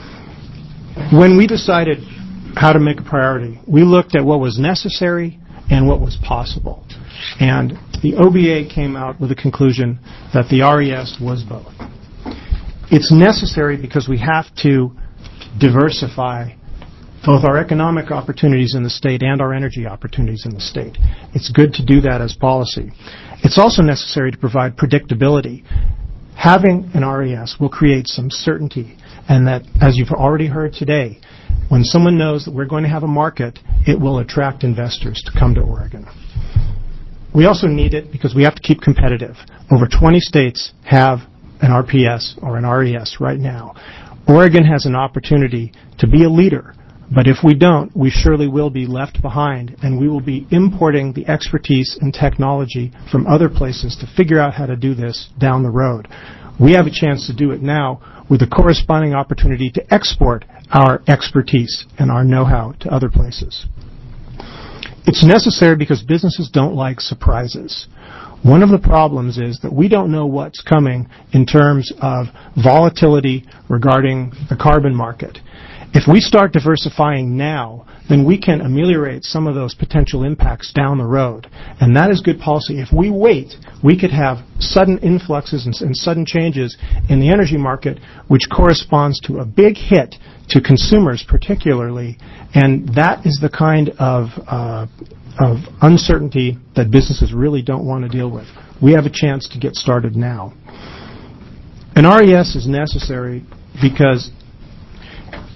When we decided how to make a priority, we looked at what was necessary and what was possible. And the O B A came out with a conclusion that the R E S was both. It's necessary because we have to diversify both our economic opportunities in the state and our energy opportunities in the state. It's good to do that as policy. It's also necessary to provide predictability. Having an R E S will create some certainty, and that, as you've already heard today, when someone knows that we're going to have a market, it will attract investors to come to Oregon. We also need it because we have to keep competitive. Over twenty states have an R P S or an R E S right now. Oregon has an opportunity to be a leader, but if we don't, we surely will be left behind, and we will be importing the expertise and technology from other places to figure out how to do this down the road. We have a chance to do it now with a corresponding opportunity to export our expertise and our know-how to other places. It's necessary because businesses don't like surprises. One of the problems is that we don't know what's coming in terms of volatility regarding the carbon market. If we start diversifying now, then we can ameliorate some of those potential impacts down the road. And that is good policy. If we wait, we could have sudden influxes and, and sudden changes in the energy market, which corresponds to a big hit to consumers particularly, and that is the kind of uh, of uncertainty that businesses really don't want to deal with. We have a chance to get started now. An R E S is necessary because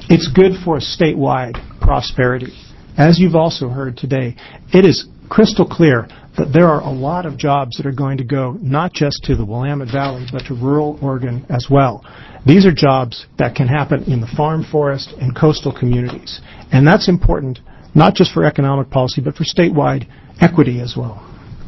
It's good for statewide prosperity. As you've also heard today, it is crystal clear that there are a lot of jobs that are going to go not just to the Willamette Valley, but to rural Oregon as well. These are jobs that can happen in the farm, forest, and coastal communities. And that's important not just for economic policy, but for statewide equity as well.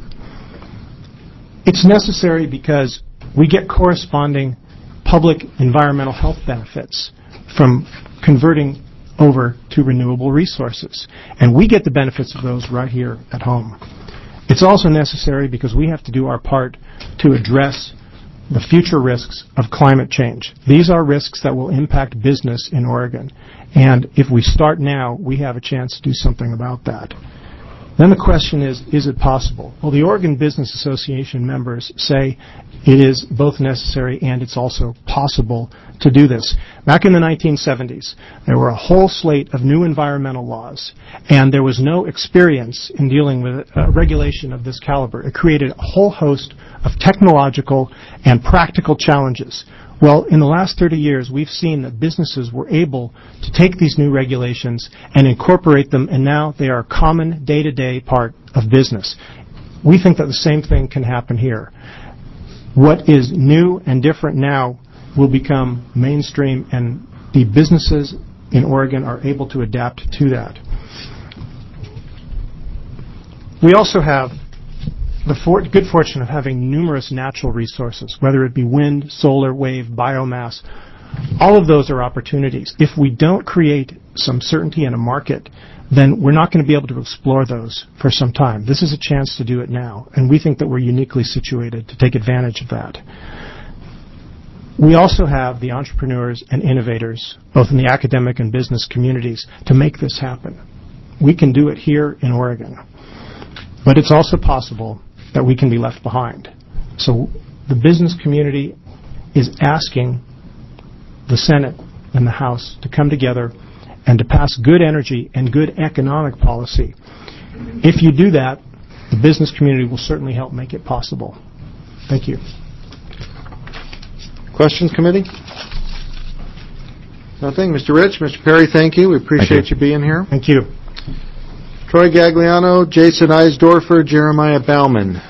It's necessary because we get corresponding public environmental health benefits from converting over to renewable resources. And we get the benefits of those right here at home. It's also necessary because we have to do our part to address the future risks of climate change. These are risks that will impact business in Oregon. And if we start now, we have a chance to do something about that. Then the question is, is it possible? Well, the Oregon Business Association members say it is both necessary and it's also possible to do this. Back in the nineteen seventies, there were a whole slate of new environmental laws, and there was no experience in dealing with uh, regulation of this caliber. It created a whole host of technological and practical challenges. Well, in the last thirty years, we've seen that businesses were able to take these new regulations and incorporate them, and now they are a common day-to-day part of business. We think that the same thing can happen here. What is new and different now will become mainstream, and the businesses in Oregon are able to adapt to that. We also have the for- good fortune of having numerous natural resources, whether it be wind, solar, wave, biomass. All of those are opportunities. If we don't create some certainty in a market, then we're not going to be able to explore those for some time. This is a chance to do it now, and we think that we're uniquely situated to take advantage of that. We also have the entrepreneurs and innovators, both in the academic and business communities, to make this happen. We can do it here in Oregon. But it's also possible that we can be left behind. So the business community is asking the Senate and the House to come together and to pass good energy and good economic policy. If you do that, the business community will certainly help make it possible. Thank you. Questions, committee? Nothing. Mister Rich, Mister Perry, thank you. We appreciate you. you being here. Thank you. Troy Gagliano, Jason Eisdorfer, Jeremiah Bauman.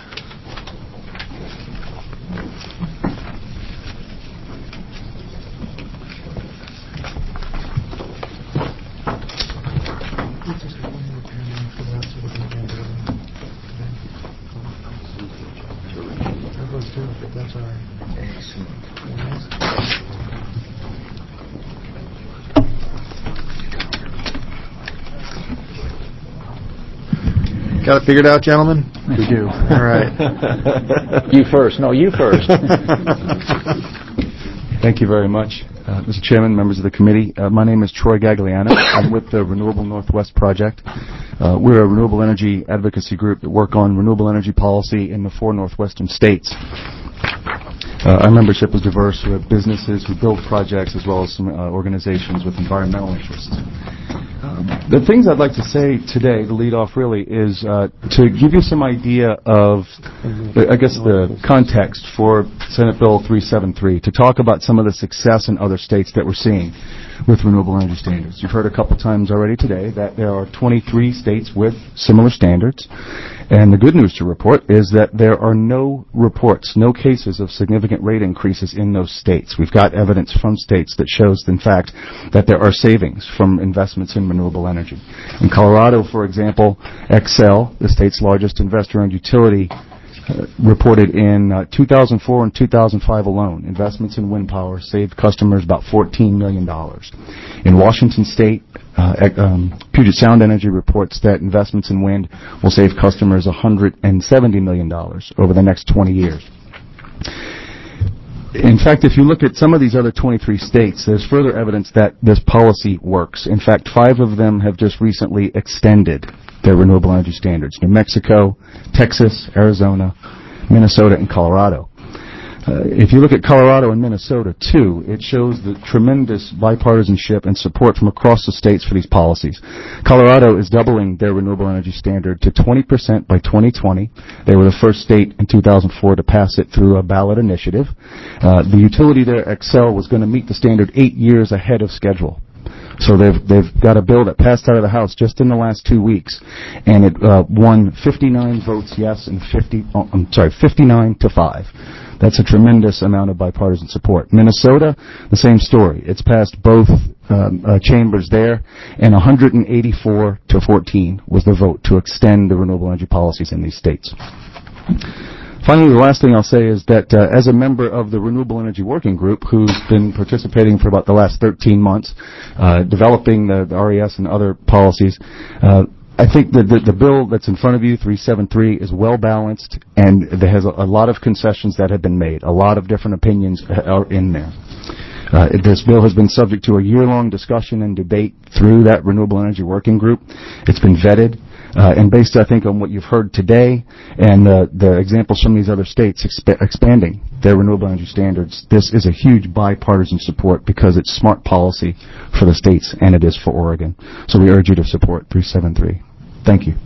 Got it figured out, gentlemen? We do. All right. You first. No, you first. Thank you very much. Uh, Mister Chairman, members of the committee, uh, my name is Troy Gagliano. I'm with the Renewable Northwest Project. Uh, we're a renewable energy advocacy group that work on renewable energy policy in the four northwestern states. Uh, our membership is diverse. We have businesses who build projects as well as some uh, organizations with environmental interests. Um, the things I'd like to say today, to lead off really, is uh, to give you some idea of, I guess, the context for Senate Bill three seventy-three, to talk about some of the success in other states that we're seeing with renewable energy standards. You've heard a couple times already today that there are twenty-three states with similar standards. And the good news to report is that there are no reports, no cases of significant rate increases in those states. We've got evidence from states that shows, in fact, that there are savings from investments in renewable energy. In Colorado, for example, Xcel, the state's largest investor-owned utility, Uh, reported in uh, two thousand four and two thousand five alone, investments in wind power saved customers about fourteen million dollars. In Washington State, uh, um, Puget Sound Energy reports that investments in wind will save customers one hundred seventy million dollars over the next twenty years. In fact, if you look at some of these other twenty-three states, there's further evidence that this policy works. In fact, five of them have just recently extended their renewable energy standards: New Mexico, Texas, Arizona, Minnesota, and Colorado. Uh, if you look at Colorado and Minnesota, too, it shows the tremendous bipartisanship and support from across the states for these policies. Colorado is doubling their renewable energy standard to twenty percent by twenty twenty. They were the first state in two thousand four to pass it through a ballot initiative. Uh, the utility there, Xcel, was going to meet the standard eight years ahead of schedule. So they've they've got a bill that passed out of the House just in the last two weeks, and it uh, won fifty-nine votes yes and fifty. Oh, I'm sorry, fifty-nine to five. That's a tremendous amount of bipartisan support. Minnesota, the same story. It's passed both um, uh, chambers there, and one hundred eighty-four to fourteen was the vote to extend the renewable energy policies in these states. Finally, the last thing I'll say is that uh, as a member of the Renewable Energy Working Group, who's been participating for about the last thirteen months, uh, developing the, the R E S and other policies, uh, I think that the, the bill that's in front of you, three seventy-three, is well balanced, and there has a, a lot of concessions that have been made. A lot of different opinions are in there. Uh, this bill has been subject to a year-long discussion and debate through that Renewable Energy Working Group. It's been vetted. Uh, and based, I think, on what you've heard today and uh, the examples from these other states exp- expanding their renewable energy standards, this is a huge bipartisan support because it's smart policy for the states and it is for Oregon. So we urge you to support three seventy-three. Thank you.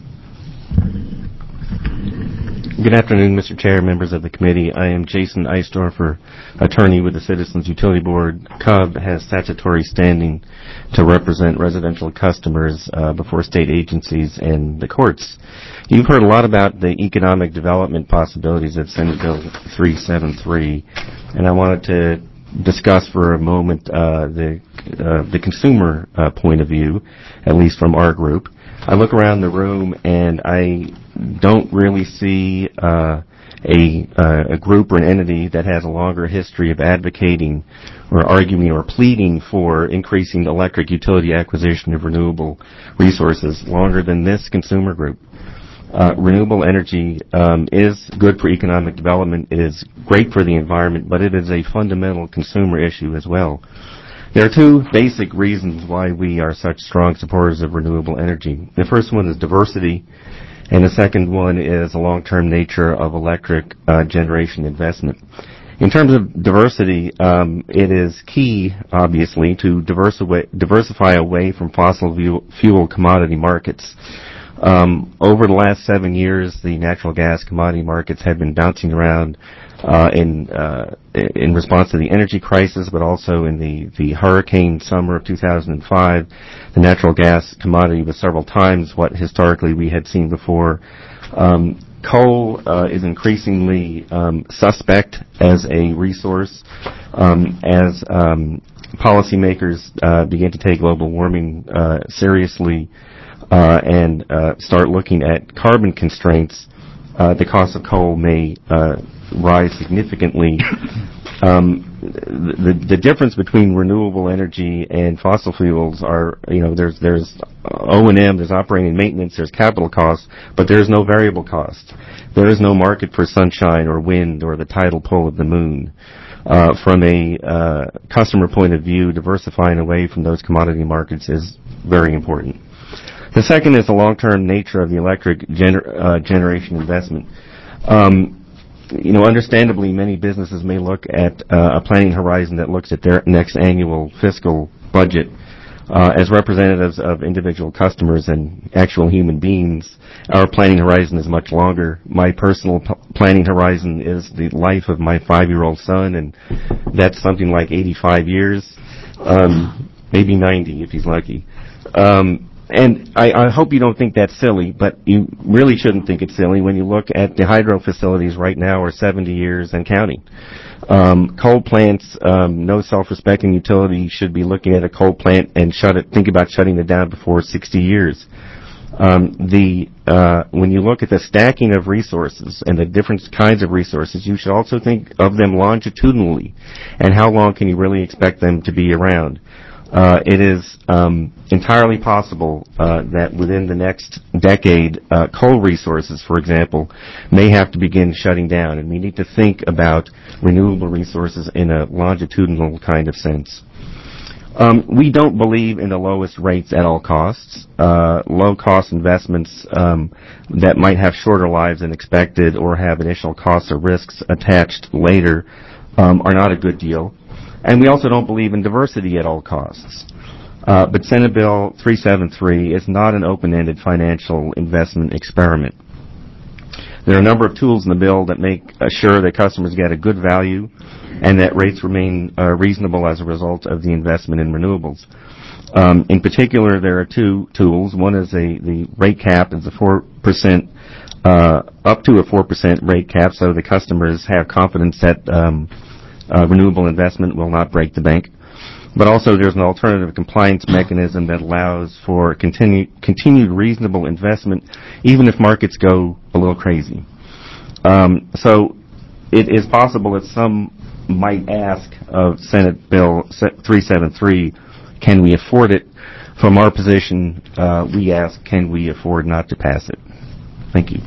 Good afternoon, Mister Chair, members of the committee. I am Jason Eisdorfer, attorney with the Citizens Utility Board. C U B has statutory standing to represent residential customers uh, before state agencies and the courts. You've heard a lot about the economic development possibilities of Senate Bill three seventy-three, and I wanted to discuss for a moment uh, the uh, the consumer uh, point of view, at least from our group. I look around the room and I don't really see uh, a, uh, a group or an entity that has a longer history of advocating or arguing or pleading for increasing electric utility acquisition of renewable resources longer than this consumer group. Uh, renewable energy um, is good for economic development. It is great for the environment, but it is a fundamental consumer issue as well. There are two basic reasons why we are such strong supporters of renewable energy. The first one is diversity, and the second one is the long-term nature of electric uh, generation investment. In terms of diversity, um, it is key, obviously, to diversify, diversify away from fossil fuel, fuel commodity markets. Um, over the last seven years, the natural gas commodity markets have been bouncing around uh, in uh, in response to the energy crisis, but also in the, the hurricane summer of two thousand five. The natural gas commodity was several times what historically we had seen before. Um, coal uh, is increasingly um, suspect as a resource um, as um, policymakers uh, begin to take global warming uh, seriously. Uh, and uh, start looking at carbon constraints, uh, the cost of coal may uh, rise significantly. Um, the, the difference between renewable energy and fossil fuels are, you know, there's there's O and M, there's operating and maintenance, there's capital costs, but there's no variable cost. There is no market for sunshine or wind or the tidal pull of the moon. Uh, from a uh, customer point of view, diversifying away from those commodity markets is very important. The second is the long-term nature of the electric gener- uh, generation investment. Um, you know, understandably, many businesses may look at uh, a planning horizon that looks at their next annual fiscal budget. Uh, as representatives of individual customers and actual human beings, our planning horizon is much longer. My personal p- planning horizon is the life of my five-year-old son, and that's something like eighty-five years, um, maybe ninety if he's lucky. Um, And I, I hope you don't think that's silly, but you really shouldn't think it's silly when you look at the hydro facilities right now are seventy years and counting. Um, coal plants, um, no self-respecting utility should be looking at a coal plant and shut it, think about shutting it down before sixty years. Um, the uh, when you look at the stacking of resources and the different kinds of resources, you should also think of them longitudinally, and how long can you really expect them to be around? Uh, it is um, entirely possible uh, that within the next decade, uh, coal resources, for example, may have to begin shutting down, and we need to think about renewable resources in a longitudinal kind of sense. Um, we don't believe in the lowest rates at all costs. Uh, low-cost investments um, that might have shorter lives than expected or have initial costs or risks attached later um, are not a good deal. And we also don't believe in diversity at all costs. Uh, but Senate Bill three seventy-three is not an open-ended financial investment experiment. There are a number of tools in the bill that make uh, sure that customers get a good value and that rates remain uh, reasonable as a result of the investment in renewables. Um, in particular, there are two tools. One is a the rate cap is a four percent, uh, up to a four percent rate cap, so the customers have confidence that um, uh, renewable investment will not break the bank. But also there's an alternative compliance mechanism that allows for continue, continued reasonable investment, even if markets go a little crazy. Um, so it is possible that some might ask of Senate Bill three seventy-three, can we afford it? From our position, uh, we ask, can we afford not to pass it? Thank you.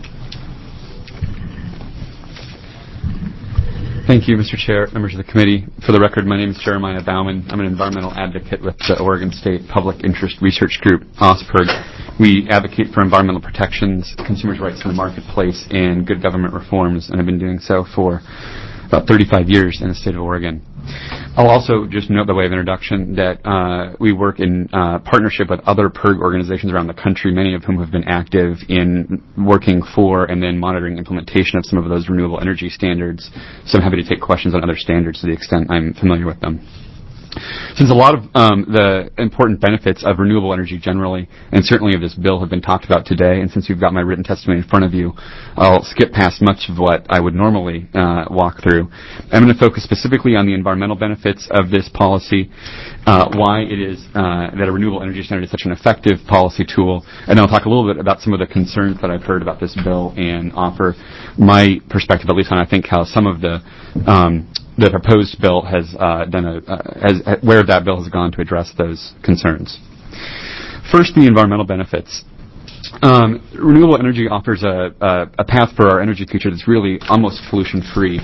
Thank you, Mister Chair, members of the committee. For the record, my name is Jeremiah Bauman. I'm an environmental advocate with the Oregon State Public Interest Research Group, OSPIRG. We advocate for environmental protections, consumers' rights in the marketplace, and good government reforms, and I've been doing so for about thirty-five years in the state of Oregon. I'll also just note by way of introduction that uh, we work in uh, partnership with other P I R G organizations around the country, many of whom have been active in working for and then monitoring implementation of some of those renewable energy standards. So I'm happy to take questions on other standards to the extent I'm familiar with them. Since a lot of um, the important benefits of renewable energy generally, and certainly of this bill, have been talked about today, and since you've got my written testimony in front of you, I'll skip past much of what I would normally uh, walk through. I'm going to focus specifically on the environmental benefits of this policy, uh, why it is uh, that a renewable energy standard is such an effective policy tool, and then I'll talk a little bit about some of the concerns that I've heard about this bill and offer my perspective, at least on I think how some of the um, the proposed bill has uh, done a uh, has, where that bill has gone to address those concerns. First, the environmental benefits. Um, renewable energy offers a, a, a path for our energy future that's really almost pollution-free.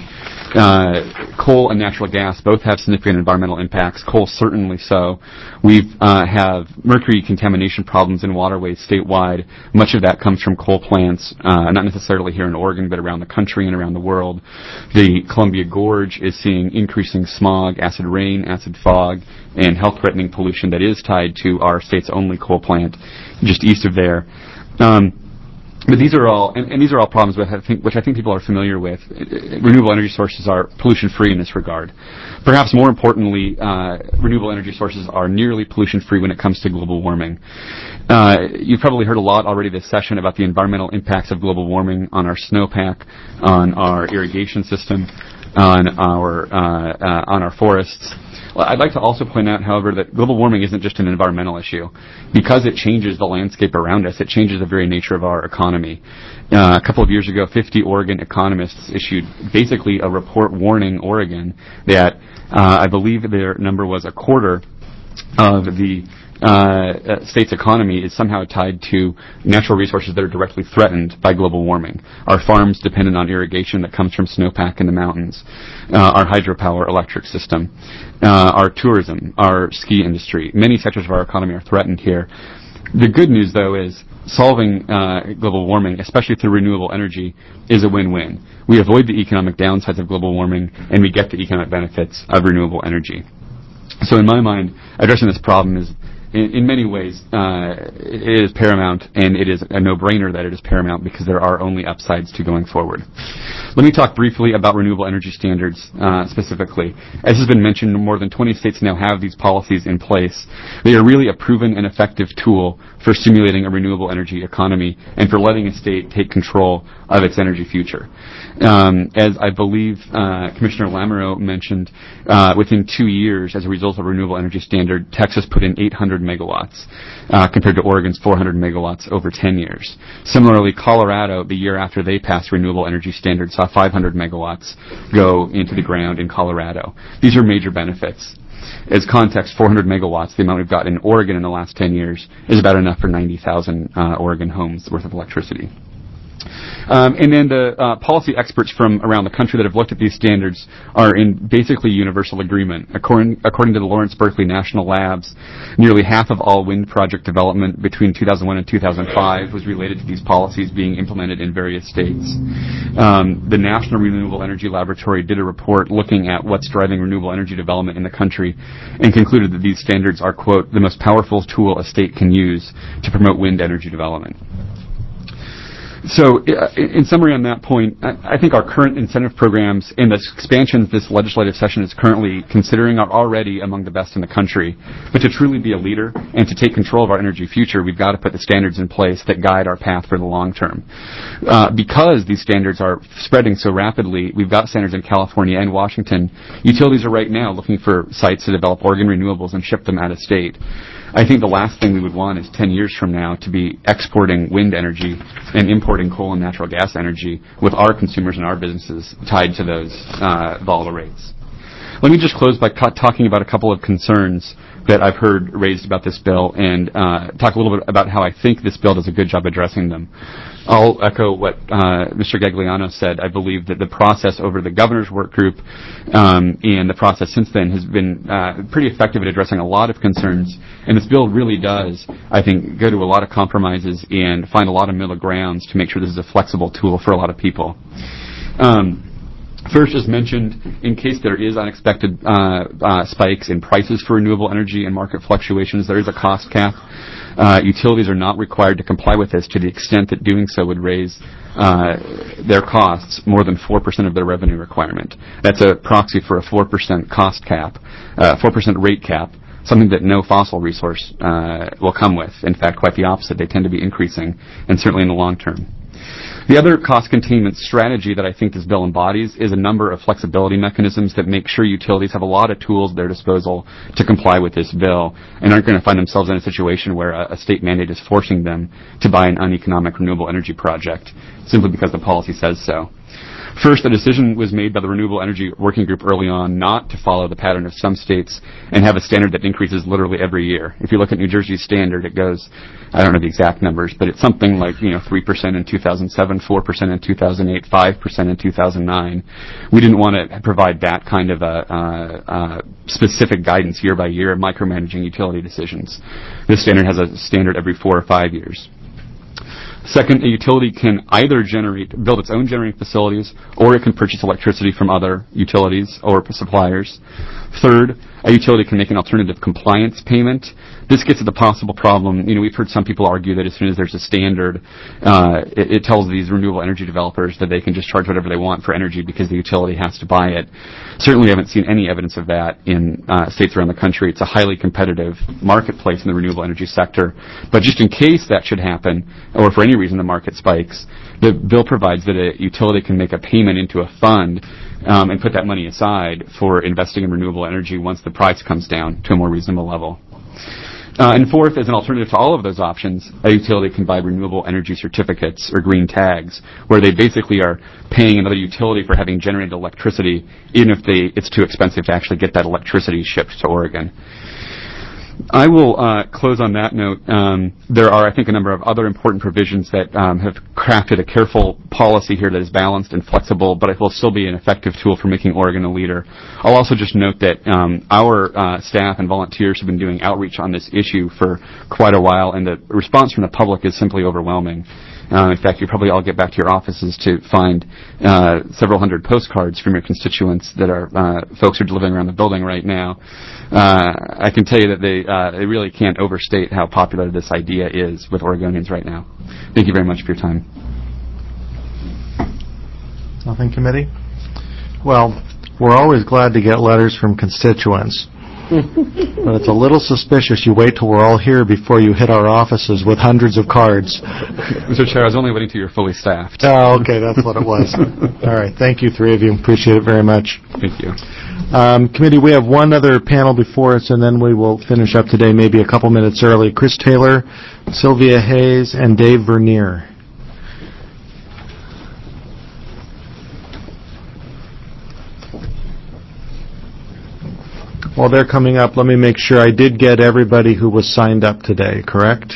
Uh, coal and natural gas both have significant environmental impacts. Coal certainly so. We uh, have mercury contamination problems in waterways statewide. Much of that comes from coal plants, uh, not necessarily here in Oregon, but around the country and around the world. The Columbia Gorge is seeing increasing smog, acid rain, acid fog, and health-threatening pollution that is tied to our state's only coal plant just east of there. Um, But these are all, and, and these are all problems with, I think, which I think people are familiar with. Renewable energy sources are pollution-free in this regard. Perhaps more importantly, uh, renewable energy sources are nearly pollution-free when it comes to global warming. Uh, you've probably heard a lot already this session about the environmental impacts of global warming on our snowpack, on our irrigation system, on our uh, uh, on our forests. Well, I'd like to also point out, however, that global warming isn't just an environmental issue. Because it changes the landscape around us, it changes the very nature of our economy. Uh, a couple of years ago, fifty Oregon economists issued basically a report warning Oregon that uh, I believe their number was a quarter of the Uh, state's economy is somehow tied to natural resources that are directly threatened by global warming. Our farms dependent on irrigation that comes from snowpack in the mountains, uh, our hydropower electric system, uh, our tourism, our ski industry. Many sectors of our economy are threatened here. The good news, though, is solving uh, global warming, especially through renewable energy, is a win-win. We avoid the economic downsides of global warming, and we get the economic benefits of renewable energy. So in my mind, addressing this problem is In, in many ways, uh, it is paramount, and it is a no-brainer that it is paramount because there are only upsides to going forward. Let me talk briefly about renewable energy standards uh, specifically. As has been mentioned, more than twenty states now have these policies in place. They are really a proven and effective tool for stimulating a renewable energy economy and for letting a state take control of its energy future. Um, as I believe uh, Commissioner Lamoureux mentioned, uh, within two years, as a result of a renewable energy standard, Texas put in eight hundred megawatts, uh, compared to Oregon's four hundred megawatts over ten years. Similarly, Colorado, the year after they passed renewable energy standards, saw five hundred megawatts go into the ground in Colorado. These are major benefits. As context, four hundred megawatts, the amount we've got in Oregon in the last ten years, is about enough for ninety thousand uh, Oregon homes worth of electricity. Um, and then the uh, policy experts from around the country that have looked at these standards are in basically universal agreement. According, according to the Lawrence Berkeley National Labs, nearly half of all wind project development between two thousand one and two thousand five was related to these policies being implemented in various states. Um, the National Renewable Energy Laboratory did a report looking at what's driving renewable energy development in the country and concluded that these standards are, quote, the most powerful tool a state can use to promote wind energy development. So, uh, in summary on that point, I think our current incentive programs and the expansions this legislative session is currently considering are already among the best in the country. But to truly be a leader and to take control of our energy future, we've got to put the standards in place that guide our path for the long term. Uh, because these standards are spreading so rapidly, we've got standards in California and Washington. Utilities are right now looking for sites to develop Oregon renewables and ship them out of state. I think the last thing we would want is ten years from now to be exporting wind energy and importing coal and natural gas energy with our consumers and our businesses tied to those uh, volatile rates. Let me just close by ca- talking about a couple of concerns that I've heard raised about this bill and uh, talk a little bit about how I think this bill does a good job addressing them. I'll echo what uh, Mister Gagliano said. I believe that the process over the governor's work group um, and the process since then has been uh, pretty effective at addressing a lot of concerns. And this bill really does, I think, go to a lot of compromises and find a lot of middle grounds to make sure this is a flexible tool for a lot of people. Um, First, as mentioned, in case there is unexpected uh, uh, spikes in prices for renewable energy and market fluctuations, there is a cost cap. Uh, utilities are not required to comply with this to the extent that doing so would raise uh, their costs more than four percent of their revenue requirement. That's a proxy for a four percent cost cap, uh, four percent rate cap, something that no fossil resource uh, will come with. In fact, quite the opposite. They tend to be increasing, and certainly in the long term. The other cost containment strategy that I think this bill embodies is a number of flexibility mechanisms that make sure utilities have a lot of tools at their disposal to comply with this bill and aren't going to find themselves in a situation where a, a state mandate is forcing them to buy an uneconomic renewable energy project simply because the policy says so. First, a decision was made by the Renewable Energy Working Group early on not to follow the pattern of some states and have a standard that increases literally every year. If you look at New Jersey's standard, it goes, I don't know the exact numbers, but it's something like, you know, three percent in two thousand seven, four percent in two thousand eight, five percent in two thousand nine. We didn't want to provide that kind of a uh, uh, specific guidance year by year of micromanaging utility decisions. This standard has a standard every four or five years. Second, a utility can either generate, build its own generating facilities, or it can purchase electricity from other utilities or suppliers. Third, a utility can make an alternative compliance payment. This gets at the possible problem. You know, we've heard some people argue that as soon as there's a standard, uh, it, it tells these renewable energy developers that they can just charge whatever they want for energy because the utility has to buy it. Certainly, we haven't seen any evidence of that in uh, states around the country. It's a highly competitive marketplace in the renewable energy sector. But just in case that should happen, or for any reason the market spikes, the bill provides that a utility can make a payment into a fund um, and put that money aside for investing in renewable energy once the price comes down to a more reasonable level. Uh, and fourth, as an alternative to all of those options, a utility can buy renewable energy certificates or green tags, where they basically are paying another utility for having generated electricity, even if they, it's too expensive to actually get that electricity shipped to Oregon. I will uh, close on that note. Um, there are, I think, a number of other important provisions that um, have crafted a careful policy here that is balanced and flexible, but it will still be an effective tool for making Oregon a leader. I'll also just note that um, our uh, staff and volunteers have been doing outreach on this issue for quite a while, and the response from the public is simply overwhelming. Uh, in fact, you probably all get back to your offices to find uh, several hundred postcards from your constituents that are uh, folks are delivering around the building right now. Uh, I can tell you that they uh, they really can't overstate how popular this idea is with Oregonians right now. Thank you very much for your time. Nothing, committee? Well, we're always glad to get letters from constituents. But it's a little suspicious you wait till we're all here before you hit our offices with hundreds of cards. Mister Chair, I was only waiting till you're fully staffed. Oh, okay, that's what it was. All right, thank you, three of you. Appreciate it very much. Thank you. Um, committee, we have one other panel before us, and then we will finish up today maybe a couple minutes early. Chris Taylor, Sylvia Hayes, and Dave Vernier. While they're coming up, let me make sure I did get everybody who was signed up today, correct?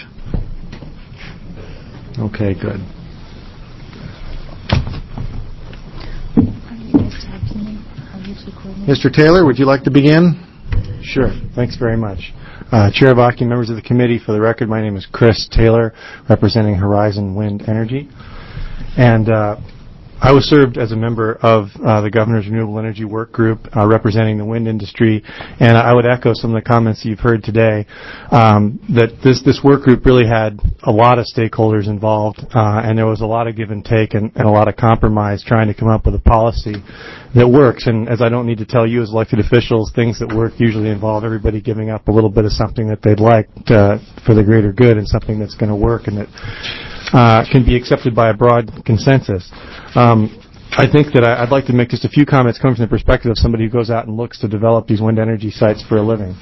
Okay, good. Mister Taylor, would you like to begin? Sure. Thanks very much. Uh, Chair Avakian, members of the committee, for the record, my name is Chris Taylor, representing Horizon Wind Energy. And uh, I was served as a member of uh, the Governor's Renewable Energy Work Group uh, representing the wind industry, and I would echo some of the comments you've heard today, um, that this, this work group really had a lot of stakeholders involved, uh, and there was a lot of give and take and, and a lot of compromise trying to come up with a policy that works. And as I don't need to tell you as elected officials, things that work usually involve everybody giving up a little bit of something that they'd like to, for the greater good, and something that's going to work and that uh, can be accepted by a broad consensus. Um, I think that I, I'd like to make just a few comments coming from the perspective of somebody who goes out and looks to develop these wind energy sites for a living.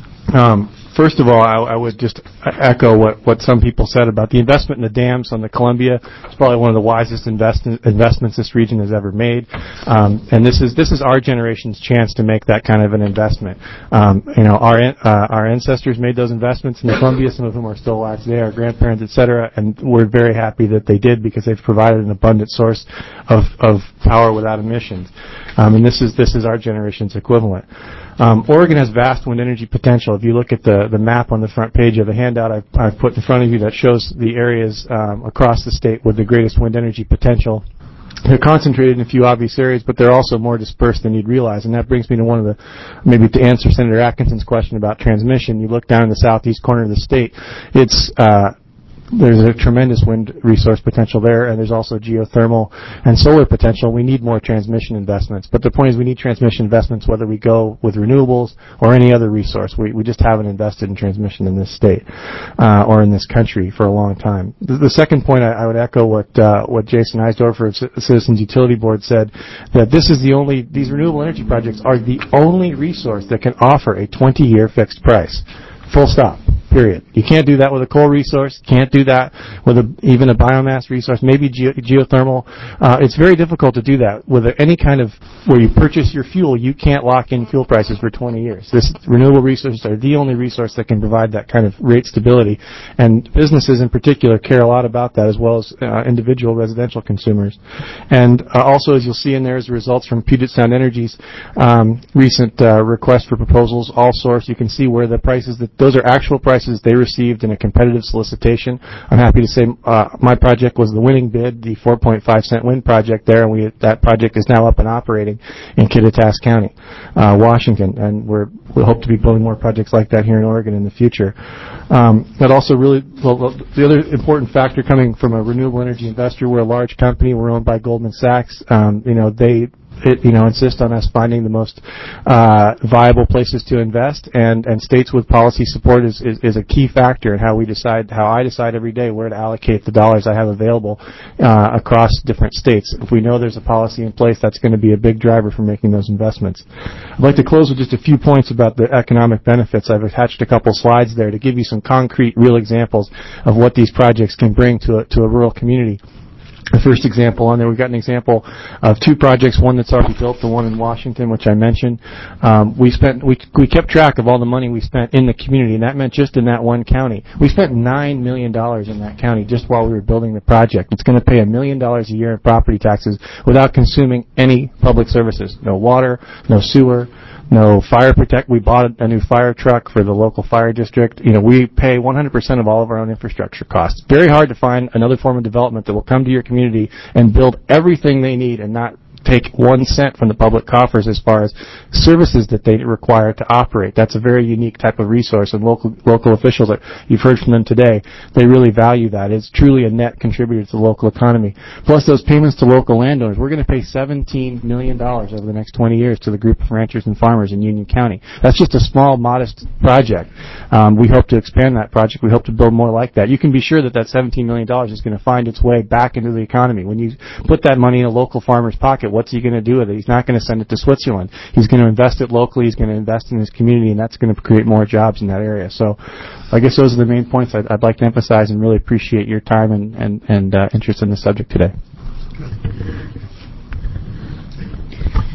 Um, first of all, I, I would just echo what, what some people said about the investment in the dams on the Columbia. It's probably one of the wisest invest, investments this region has ever made. Um, and this is this is our generation's chance to make that kind of an investment. Um, you know, our uh, our ancestors made those investments in the Columbia, some of whom are still alive today, our grandparents, et cetera, and we're very happy that they did, because they've provided an abundant source of, of power without emissions. Um, and this is this is our generation's equivalent. Um, Oregon has vast wind energy potential. If you look at the, the map on the front page of the handout I've, I've put in front of you that shows the areas um, across the state with the greatest wind energy potential, they're concentrated in a few obvious areas, but they're also more dispersed than you'd realize. And that brings me to one of the, maybe to answer Senator Atkinson's question about transmission. You look down in the southeast corner of the state, it's uh, there's a tremendous wind resource potential there, and there's also geothermal and solar potential. We need more transmission investments. But the point is, we need transmission investments whether we go with renewables or any other resource. We, we just haven't invested in transmission in this state uh, or in this country for a long time. The, the second point, I, I would echo what uh, what Jason Eisdorfer of C- Citizens Utility Board said, that this is the only, these renewable energy projects are the only resource that can offer a twenty-year fixed price. Full stop. Period. You can't do that with a coal resource. Can't do that with a, even a biomass resource. Maybe ge- geothermal. Uh, it's very difficult to do that with a, any kind of where you purchase your fuel. You can't lock in fuel prices for twenty years. This renewable resources are the only resource that can provide that kind of rate stability, and businesses in particular care a lot about that, as well as uh, individual residential consumers. And uh, also, as you'll see in there, is the results from Puget Sound Energy's um, recent uh, request for proposals, all source. You can see where the prices that those are actual prices they received in a competitive solicitation. I'm happy to say uh, my project was the winning bid, the four point five cent wind project there, and we, that project is now up and operating in Kittitas County, uh, Washington, and we're, we hope to be building more projects like that here in Oregon in the future. Um, but also really, well, the other important factor coming from a renewable energy investor, we're a large company, we're owned by Goldman Sachs. Um, you know, they It, you know, insist on us finding the most uh, viable places to invest, and, and states with policy support is, is, is a key factor in how we decide, how I decide every day where to allocate the dollars I have available uh, across different states. If we know there's a policy in place, that's going to be a big driver for making those investments. I'd like to close with just a few points about the economic benefits. I've attached a couple slides there to give you some concrete, real examples of what these projects can bring to a, to a rural community. The first example on there, we've got an example of two projects, one that's already built, the one in Washington, which I mentioned. Um, we spent, we, we kept track of all the money we spent in the community, and that meant just in that one county. We spent nine million dollars in that county just while we were building the project. It's going to pay a million dollars a year in property taxes without consuming any public services. No water, no sewer, no fire protect. We bought a new fire truck for the local fire district. You know, we pay one hundred percent of all of our own infrastructure costs. Very hard to find another form of development that will come to your community and build everything they need and not take one cent from the public coffers as far as services that they require to operate. That's a very unique type of resource, and local local officials, that you've heard from them today, they really value that. It's truly a net contributor to the local economy. Plus those payments to local landowners. We're going to pay seventeen million dollars over the next twenty years to the group of ranchers and farmers in Union County. That's just a small, modest project. Um, we hope to expand that project. We hope to build more like that. You can be sure that that seventeen million dollars is going to find its way back into the economy. When you put that money in a local farmer's pocket, what's he going to do with it? He's not going to send it to Switzerland. He's going to invest it locally. He's going to invest in his community, and that's going to create more jobs in that area. So I guess those are the main points I'd, I'd like to emphasize, and really appreciate your time and, and, and uh, interest in the subject today.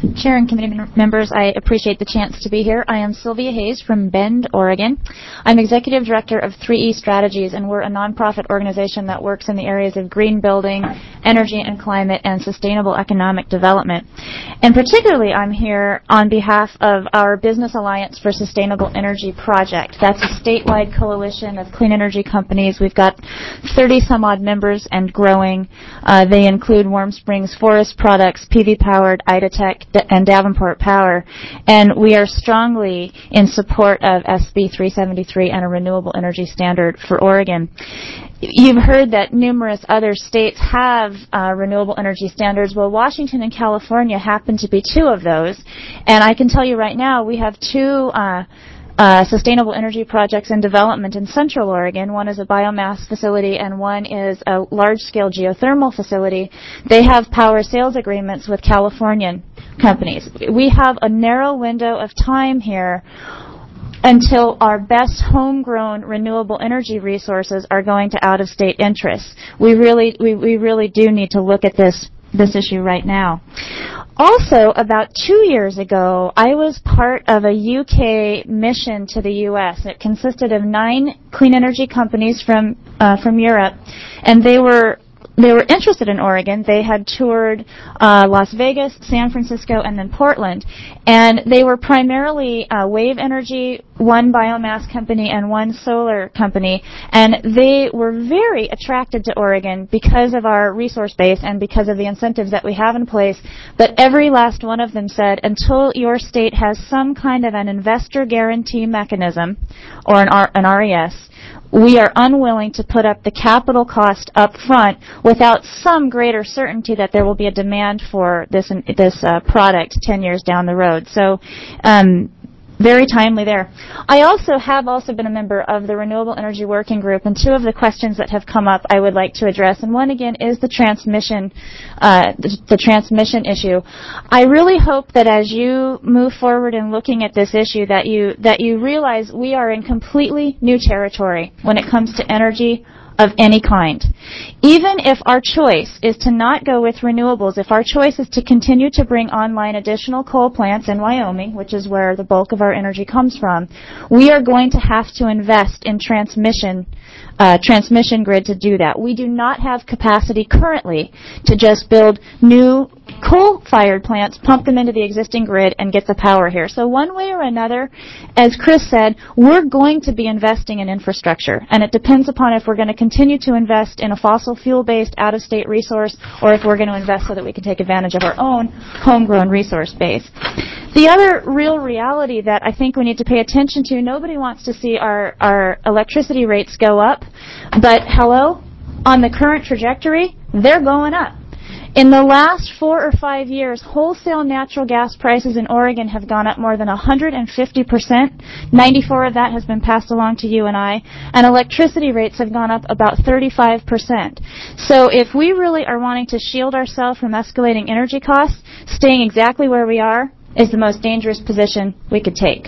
Chair and committee members, I appreciate the chance to be here. I am Sylvia Hayes from Bend, Oregon. I'm executive director of three E Strategies, and we're a nonprofit organization that works in the areas of green building, energy and climate, and sustainable economic development. And particularly, I'm here on behalf of our Business Alliance for Sustainable Energy project. That's a statewide coalition of clean energy companies. We've got thirty some odd members and growing. Uh, they include Warm Springs Forest Products, P V Powered, Idatech, and Davenport Power, and we are strongly in support of S B three seventy-three and a renewable energy standard for Oregon. You've heard that numerous other states have uh, renewable energy standards. Well, Washington and California happen to be two of those, and I can tell you right now we have two uh, Uh, sustainable energy projects in development in Central Oregon. One is a biomass facility and one is a large-scale geothermal facility. They have power sales agreements with Californian companies. We have a narrow window of time here until our best homegrown renewable energy resources are going to out-of-state interests. We really, we, we really do need to look at this this issue right now. Also, about two years ago, I was part of a U K mission to the U S. It consisted of nine clean energy companies from uh, from Europe, and they were they were interested in Oregon. They had toured uh, Las Vegas, San Francisco, and then Portland, and they were primarily uh, wave energy, one biomass company, and one solar company, and they were very attracted to Oregon because of our resource base and because of the incentives that we have in place. But every last one of them said, until your state has some kind of an investor guarantee mechanism or an, R- an R E S, we are unwilling to put up the capital cost up front without some greater certainty that there will be a demand for this this uh, product ten years down the road. So, um, very timely there. I also have also been a member of the Renewable Energy Working Group, and two of the questions that have come up I would like to address. And one again is the transmission, uh, the, the transmission issue. I really hope that as you move forward in looking at this issue, that you that you realize we are in completely new territory when it comes to energy of any kind. Even if our choice is to not go with renewables, if our choice is to continue to bring online additional coal plants in Wyoming, which is where the bulk of our energy comes from, we are going to have to invest in transmission uh, transmission grid to do that. We do not have capacity currently to just build new coal-fired plants, pump them into the existing grid, and get the power here. So one way or another, as Chris said, we're going to be investing in infrastructure, and it depends upon if we're going to continue to invest in a fossil fuel-based out-of-state resource or if we're going to invest so that we can take advantage of our own homegrown resource base. The other real reality that I think we need to pay attention to, nobody wants to see our, our electricity rates go up, but hello, on the current trajectory, they're going up. In the last four or five years, wholesale natural gas prices in Oregon have gone up more than one hundred fifty percent. ninety-four of that has been passed along to you and I. And electricity rates have gone up about thirty-five percent. So if we really are wanting to shield ourselves from escalating energy costs, staying exactly where we are is the most dangerous position we could take.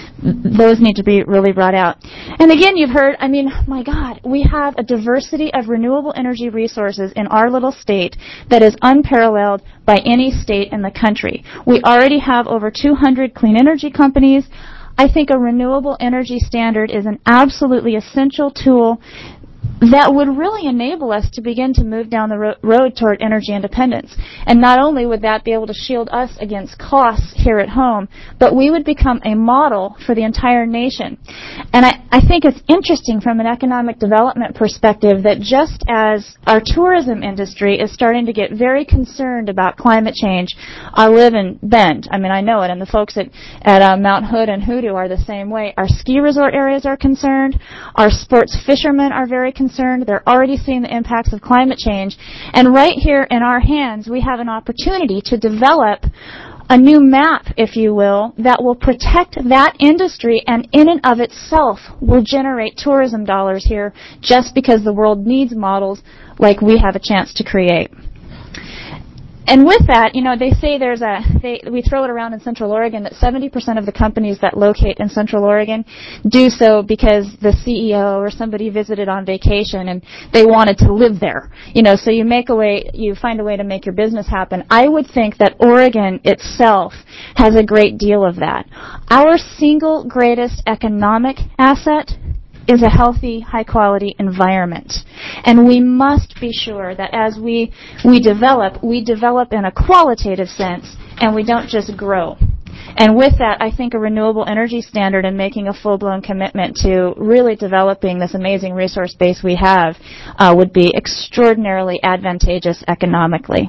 Those need to be really brought out. And again, you've heard, I mean, my God, we have a diversity of renewable energy resources in our little state that is unparalleled by any state in the country. We already have over two hundred clean energy companies. I think a renewable energy standard is an absolutely essential tool that would really enable us to begin to move down the ro- road toward energy independence. And not only would that be able to shield us against costs here at home, but we would become a model for the entire nation. And I, I think it's interesting from an economic development perspective that just as our tourism industry is starting to get very concerned about climate change, I live in Bend. I mean, I know it, and the folks at, at uh, Mount Hood and Hoodoo are the same way. Our ski resort areas are concerned. Our sports fishermen are very concerned. They're already seeing the impacts of climate change. And right here in our hands, we have an opportunity to develop a new map, if you will, that will protect that industry and in and of itself will generate tourism dollars here just because the world needs models like we have a chance to create. And with that, you know, they say there's a, they, we throw it around in Central Oregon that seventy percent of the companies that locate in Central Oregon do so because the C E O or somebody visited on vacation and they wanted to live there. You know, so you make a way, you find a way to make your business happen. I would think that Oregon itself has a great deal of that. Our single greatest economic asset is a healthy, high-quality environment. And we must be sure that as we, we develop, we develop in a qualitative sense, and we don't just grow. And with that, I think a renewable energy standard and making a full-blown commitment to really developing this amazing resource base we have uh, would be extraordinarily advantageous economically.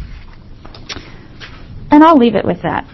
And I'll leave it with that.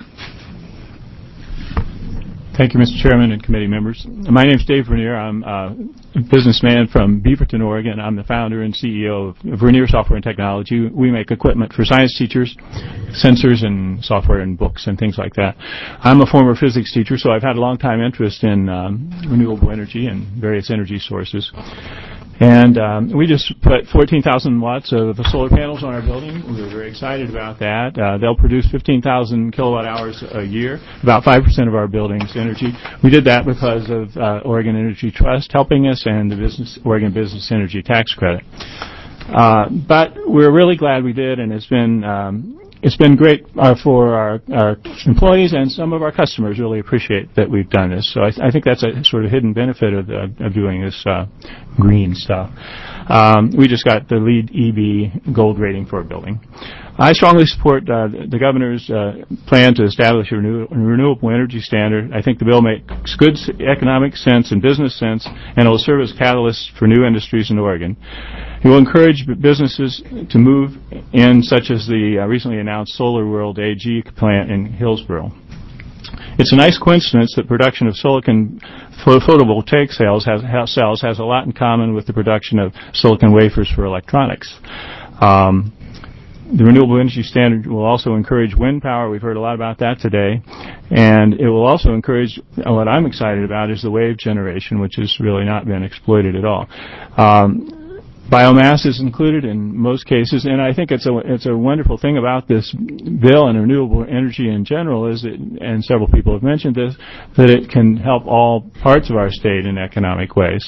Thank you, Mister Chairman and committee members. My name is Dave Vernier. I'm a businessman from Beaverton, Oregon. I'm the founder and C E O of Vernier Software and Technology. We make equipment for science teachers, sensors and software and books and things like that. I'm a former physics teacher, so I've had a long time interest in um, renewable energy and various energy sources. And um, we just put fourteen thousand watts of solar panels on our building. We were very excited about that. Uh, they'll produce fifteen thousand kilowatt hours a year, about five percent of our building's energy. We did that because of uh, Oregon Energy Trust helping us and the business, Oregon Business Energy Tax Credit. Uh, but we're really glad we did, and it's been um, it's been great uh, for our, our employees, and some of our customers really appreciate that we've done this. So I, th- I think that's a sort of hidden benefit of, uh, of doing this uh, green stuff. Um, we just got the LEED E B gold rating for our building. I strongly support uh, the governor's uh, plan to establish a renew- renewable energy standard. I think the bill makes good economic sense and business sense, and it will serve as a catalyst for new industries in Oregon. It will encourage businesses to move in, such as the uh, recently announced Solar World A G plant in Hillsboro. It's a nice coincidence that production of silicon photovoltaic cells has, cells has a lot in common with the production of silicon wafers for electronics. Um, The renewable energy standard will also encourage wind power. We've heard a lot about that today. And it will also encourage, what I'm excited about is the wave generation, which has really not been exploited at all. Um, Biomass is included in most cases, and I think it's a it's a wonderful thing about this bill and renewable energy in general is that, and several people have mentioned this, that it can help all parts of our state in economic ways.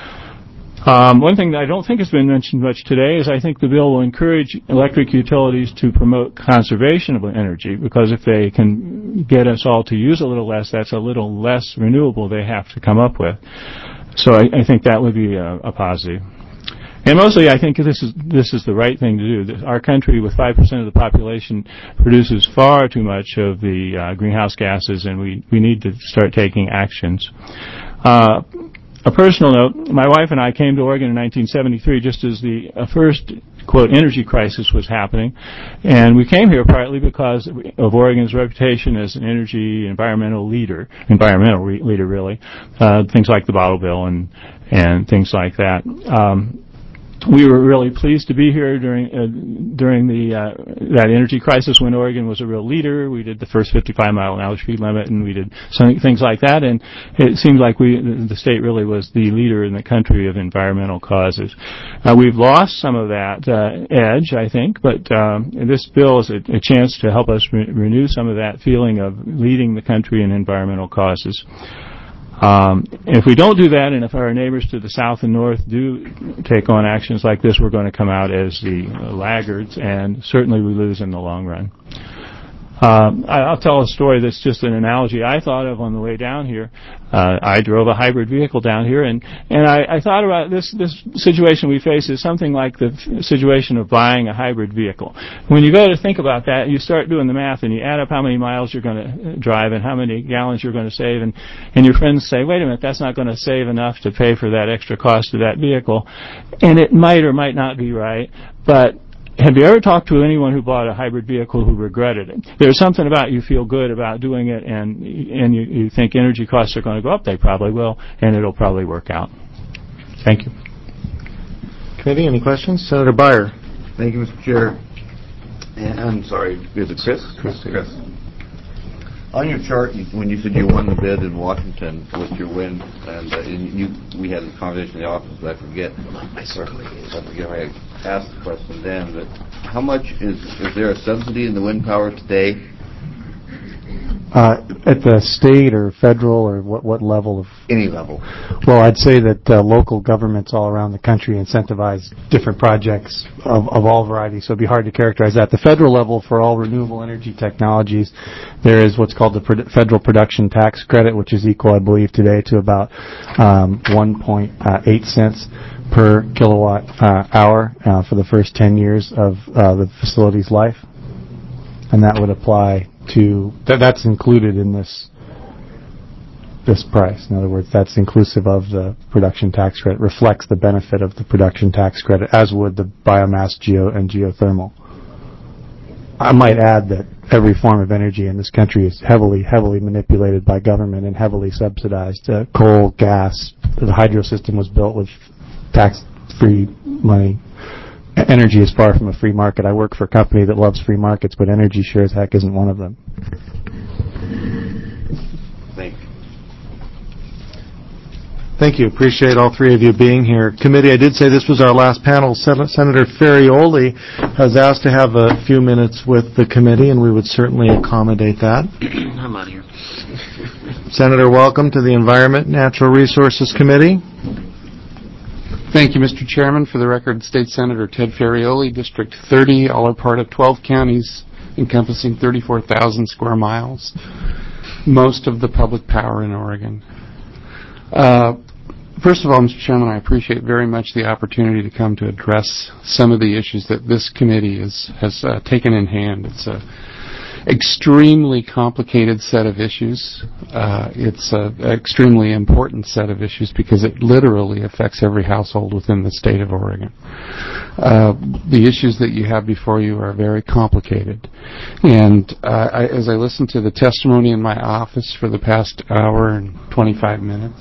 Um, one thing that I don't think has been mentioned much today is I think the bill will encourage electric utilities to promote conservation of energy, because if they can get us all to use a little less, that's a little less renewable they have to come up with. So I, I think that would be a, a positive. And mostly, I think this is this is the right thing to do. Our country, with five percent of the population, produces far too much of the uh, greenhouse gases, and we, we need to start taking actions. Uh, a personal note, my wife and I came to Oregon in nineteen seventy-three just as the uh, first, quote, energy crisis was happening. And we came here partly because of Oregon's reputation as an energy environmental leader, environmental re- leader, really, uh, things like the bottle bill and, and things like that. Um, We were really pleased to be here during uh, during the uh, that energy crisis when Oregon was a real leader. We did the first fifty-five mile an hour speed limit, and we did some things like that. And it seemed like we the state really was the leader in the country of environmental causes. Uh, we've lost some of that uh, edge, I think, but um, this bill is a, a chance to help us re- renew some of that feeling of leading the country in environmental causes. Um, if we don't do that, and if our neighbors to the south and north do take on actions like this, we're going to come out as the laggards, and certainly we lose in the long run. Um, I'll tell a story that's just an analogy I thought of on the way down here. Uh, I drove a hybrid vehicle down here, and, and I, I thought about this, this situation we face is something like the f- situation of buying a hybrid vehicle. When you go to think about that, you start doing the math, and you add up how many miles you're going to drive and how many gallons you're going to save, and, and your friends say, wait a minute, that's not going to save enough to pay for that extra cost of that vehicle. And it might or might not be right, but have you ever talked to anyone who bought a hybrid vehicle who regretted it? There's something about you feel good about doing it, and and you, you think energy costs are going to go up. They probably will, and it'll probably work out. Thank you. Committee, any questions? Senator Beyer. Thank you, Mister Chair. And I'm sorry, is it Chris? Chris. Chris. On your chart, you, when you said you won the bid in Washington with your wind, and, uh, and you, we had a conversation in the office, but I forget. I forget I asked the question then, but how much is is there a subsidy in the wind power today? Uh, at the state or federal or what, what level of? Any level. Well, I'd say that uh, local governments all around the country incentivize different projects of, of all varieties, so it'd be hard to characterize that. The federal level for all renewable energy technologies, there is what's called the Pro- Federal Production Tax Credit, which is equal, I believe, today to about um, one point eight cents per kilowatt uh, hour uh, for the first ten years of uh, the facility's life. And that would apply to, th- that's included in this this price. In other words, that's inclusive of the production tax credit, reflects the benefit of the production tax credit, as would the biomass geo and geothermal. I might add that every form of energy in this country is heavily, heavily manipulated by government and heavily subsidized. Uh, coal, gas, the hydro system was built with tax-free money. Energy is far from a free market. I work for a company that loves free markets, but energy sure as heck isn't one of them. Thank you. Thank you. Appreciate all three of you being here. Committee, I did say this was our last panel. Sen- Senator Ferrioli has asked to have a few minutes with the committee, and we would certainly accommodate that. I'm out of here. Senator, welcome to the Environment and Natural Resources Committee. Thank you, Mister Chairman. For the record, State Senator Ted Ferrioli, District thirty, all are part of twelve counties encompassing thirty-four thousand square miles, most of the public power in Oregon. Uh, first of all, Mister Chairman, I appreciate very much the opportunity to come to address some of the issues that this committee is, has uh, taken in hand. It's a extremely complicated set of issues. Uh, it's an extremely important set of issues because it literally affects every household within the state of Oregon. Uh, the issues that you have before you are very complicated. And uh, I, as I listened to the testimony in my office for the past hour and twenty-five minutes,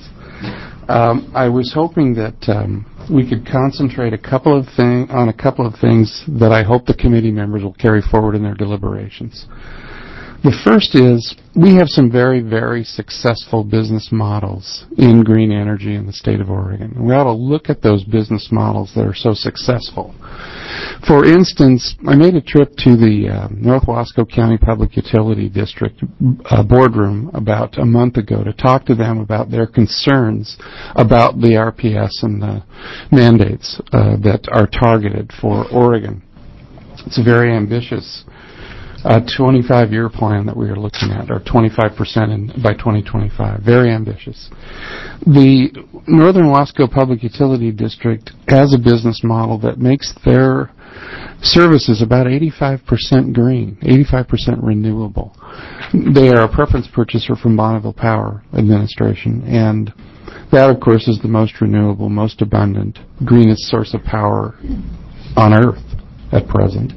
um, I was hoping that um, we could concentrate a couple of thing, on a couple of things that I hope the committee members will carry forward in their deliberations. The first is, we have some very, very successful business models in green energy in the state of Oregon. We ought to look at those business models that are so successful. For instance, I made a trip to the uh, North Wasco County Public Utility District uh, boardroom about a month ago to talk to them about their concerns about the R P S and the mandates uh, that are targeted for Oregon. It's a very ambitious a twenty-five year plan that we are looking at, or twenty-five percent in, by twenty twenty-five. Very ambitious. The Northern Wasco Public Utility District has a business model that makes their services about eighty-five percent green, eighty-five percent renewable. They are a preference purchaser from Bonneville Power Administration, and that, of course, is the most renewable, most abundant, greenest source of power on Earth at present.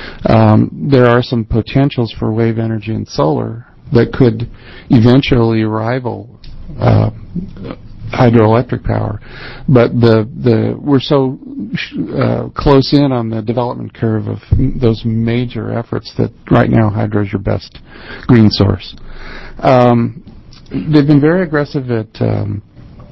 Um, there are some potentials for wave energy and solar that could eventually rival uh, hydroelectric power, but the the we're so uh, close in on the development curve of those major efforts that right now hydro is your best green source. Um, they've been very aggressive at um,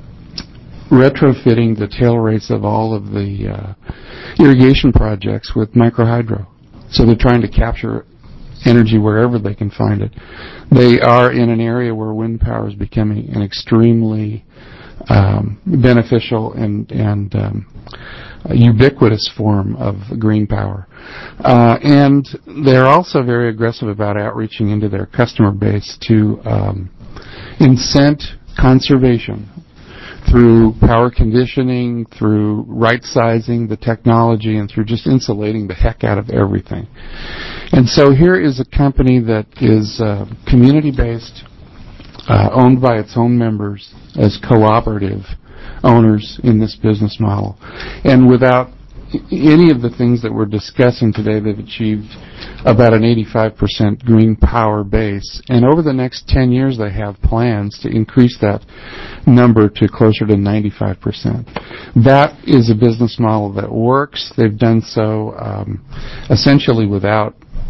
retrofitting the tail rates of all of the uh, irrigation projects with microhydro. So they're trying to capture energy wherever they can find it. They are in an area where wind power is becoming an extremely um, beneficial and, and um, ubiquitous form of green power. Uh, and they're also very aggressive about outreaching into their customer base to um, incent conservation through power conditioning, through right-sizing the technology, and through just insulating the heck out of everything. And so here is a company that is uh, community-based, uh, owned by its own members as cooperative owners in this business model. And without any of the things that we're discussing today, they've achieved about an eighty-five percent green power base. And over the next ten years, they have plans to increase that number to closer to ninety-five percent. That is a business model that works. They've done so um, essentially without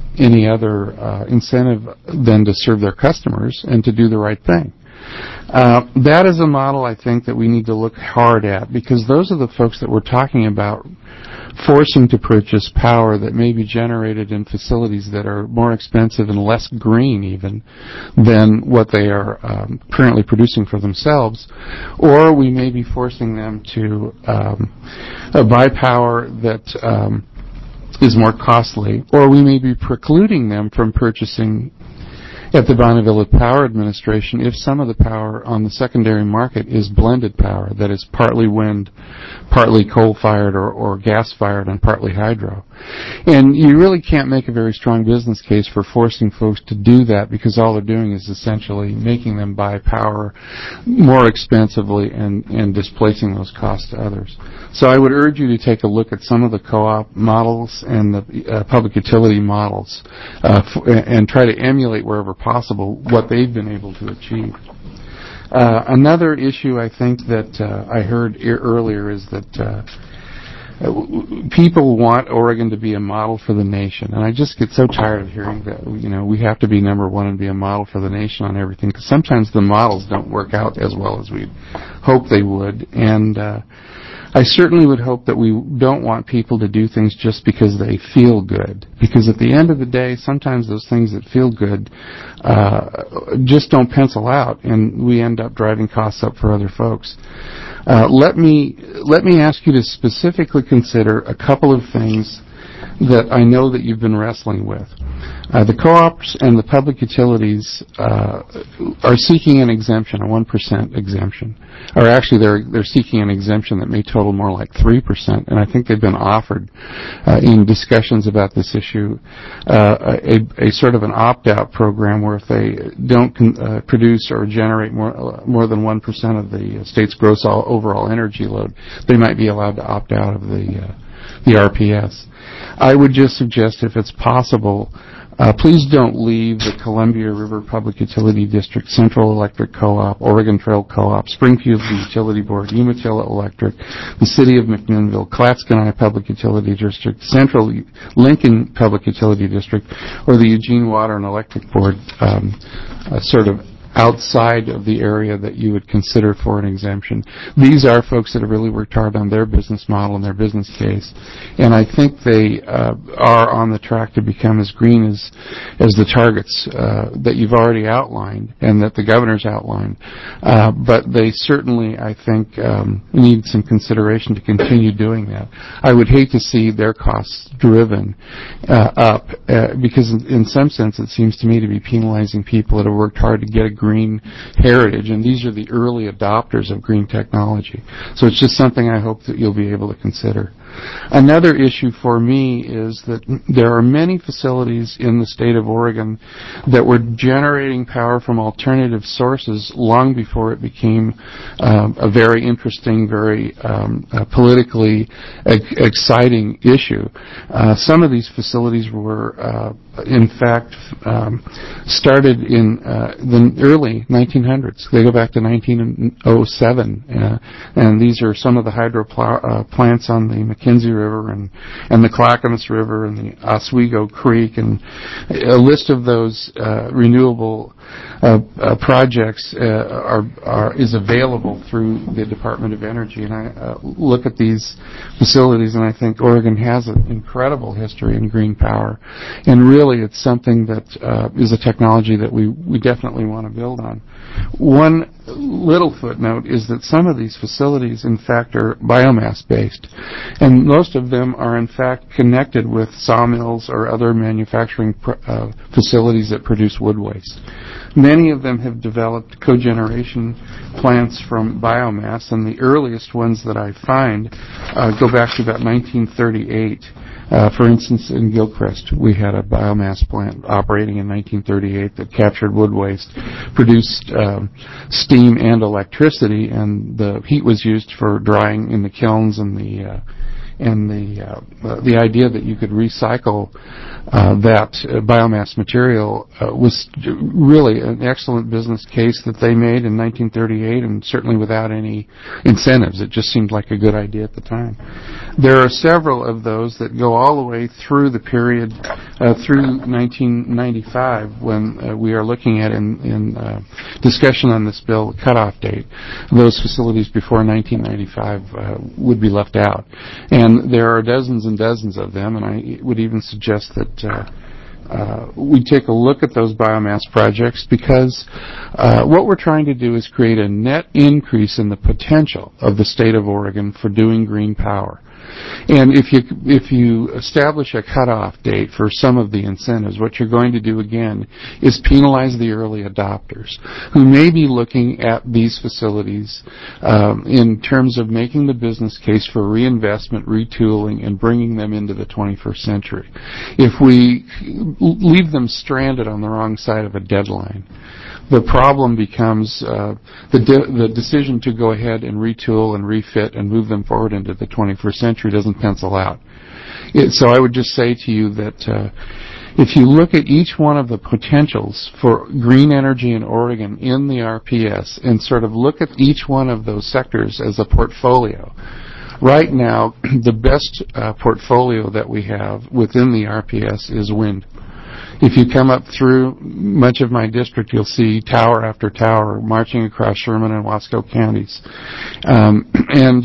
any other uh, incentive than to serve their customers and to do the right thing. Uh, that is a model I think that we need to look hard at, because those are the folks that we're talking about forcing to purchase power that may be generated in facilities that are more expensive and less green even than what they are um, currently producing for themselves. Or we may be forcing them to um, uh, buy power that um, is more costly, or we may be precluding them from purchasing at the Bonneville Power Administration if some of the power on the secondary market is blended power, that is partly wind, partly coal-fired or, or gas-fired, and partly hydro. And you really can't make a very strong business case for forcing folks to do that, because all they're doing is essentially making them buy power more expensively and, and displacing those costs to others. So I would urge you to take a look at some of the co-op models and the uh, public utility models uh, f- and try to emulate wherever possible what they've been able to achieve. Uh, another issue I think that uh, I heard e- earlier is that uh, people want Oregon to be a model for the nation, and I just get so tired of hearing that, you know, we have to be number one and be a model for the nation on everything, because sometimes the models don't work out as well as we'd hope they would. And uh, I certainly would hope that we don't want people to do things just because they feel good, because at the end of the day, sometimes those things that feel good uh, just don't pencil out, and we end up driving costs up for other folks. Uh, let me let me ask you to specifically consider a couple of things that I know that you've been wrestling with. Uh, the co-ops and the public utilities uh, are seeking an exemption, a one percent exemption. Or actually, they're they're seeking an exemption that may total more like three percent, and I think they've been offered uh, in discussions about this issue uh, a, a sort of an opt-out program where if they don't con- uh, produce or generate more uh, more than one percent of the state's gross all, overall energy load, they might be allowed to opt out of the uh, the R P S. I would just suggest, if it's possible, Uh, please don't leave the Columbia River Public Utility District, Central Electric Co-op, Oregon Trail Co-op, Springfield Utility Board, Umatilla Electric, the City of McMinnville, Clatskanie Public Utility District, Central Lincoln Public Utility District, or the Eugene Water and Electric Board um, uh, sort of outside of the area that you would consider for an exemption. These are folks that have really worked hard on their business model and their business case, and I think they uh, are on the track to become as green as as the targets uh, that you've already outlined and that the governor's outlined. Uh, but they certainly, I think, um, need some consideration to continue doing that. I would hate to see their costs driven uh, up uh, because in, in some sense it seems to me to be penalizing people that have worked hard to get a green heritage, and these are the early adopters of green technology. So it's just something I hope that you'll be able to consider. Another issue for me is that there are many facilities in the state of Oregon that were generating power from alternative sources long before it became um, a very interesting, very um, uh, politically ex- exciting issue. Uh, some of these facilities were, uh, in fact, um, started in uh, the early nineteen hundreds. They go back to nineteen oh seven, uh, and these are some of the hydro pl- uh, plants on the McKenzie River and, and the Clackamas River and the Oswego Creek, and a list of those uh, renewable uh, uh, projects uh, are, are is available through the Department of Energy. And I uh, look at these facilities and I think Oregon has an incredible history in green power, and really it's something that uh, is a technology that we, we definitely want to build on. One little footnote is that some of these facilities, in fact, are biomass-based, and most of them are, in fact, connected with sawmills or other manufacturing pr- uh, facilities that produce wood waste. Many of them have developed cogeneration plants from biomass, and the earliest ones that I find uh, go back to about nineteen thirty-eight. Uh, for instance, in Gilchrist, we had a biomass plant operating in nineteen thirty-eight that captured wood waste, produced um, steam and electricity, and the heat was used for drying in the kilns, and the uh, and the uh, the idea that you could recycle uh, that uh, biomass material uh, was really an excellent business case that they made in nineteen thirty-eight, and certainly without any incentives. It just seemed like a good idea at the time. There are several of those that go all the way through the period uh, through nineteen ninety-five, when uh, we are looking at in, in uh, discussion on this bill cutoff date. Those facilities before nineteen ninety-five uh, would be left out. And there are dozens and dozens of them, and I would even suggest that uh, Uh, we take a look at those biomass projects, because uh, what we're trying to do is create a net increase in the potential of the state of Oregon for doing green power. And if you if you establish a cutoff date for some of the incentives, what you're going to do again is penalize the early adopters who may be looking at these facilities um, in terms of making the business case for reinvestment, retooling, and bringing them into the twenty-first century. If we leave them stranded on the wrong side of a deadline, the problem becomes uh, the de- the decision to go ahead and retool and refit and move them forward into the twenty-first century doesn't pencil out. It, so I would just say to you that uh, if you look at each one of the potentials for green energy in Oregon in the R P S and sort of look at each one of those sectors as a portfolio, right now the best uh, portfolio that we have within the R P S is wind. If you come up through much of my district, you'll see tower after tower marching across Sherman and Wasco counties. Um, and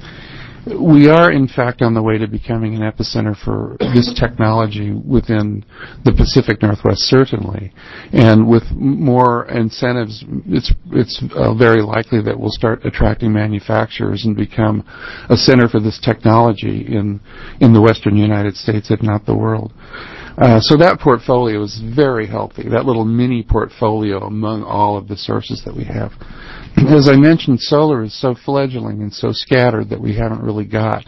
we are, in fact, on the way to becoming an epicenter for this technology within the Pacific Northwest, certainly. And with more incentives, it's it's uh, very likely that we'll start attracting manufacturers and become a center for this technology in, in the western United States, if not the world. Uh, so that portfolio is very healthy, that little mini portfolio among all of the sources that we have. As I mentioned, solar is so fledgling and so scattered that we haven't really got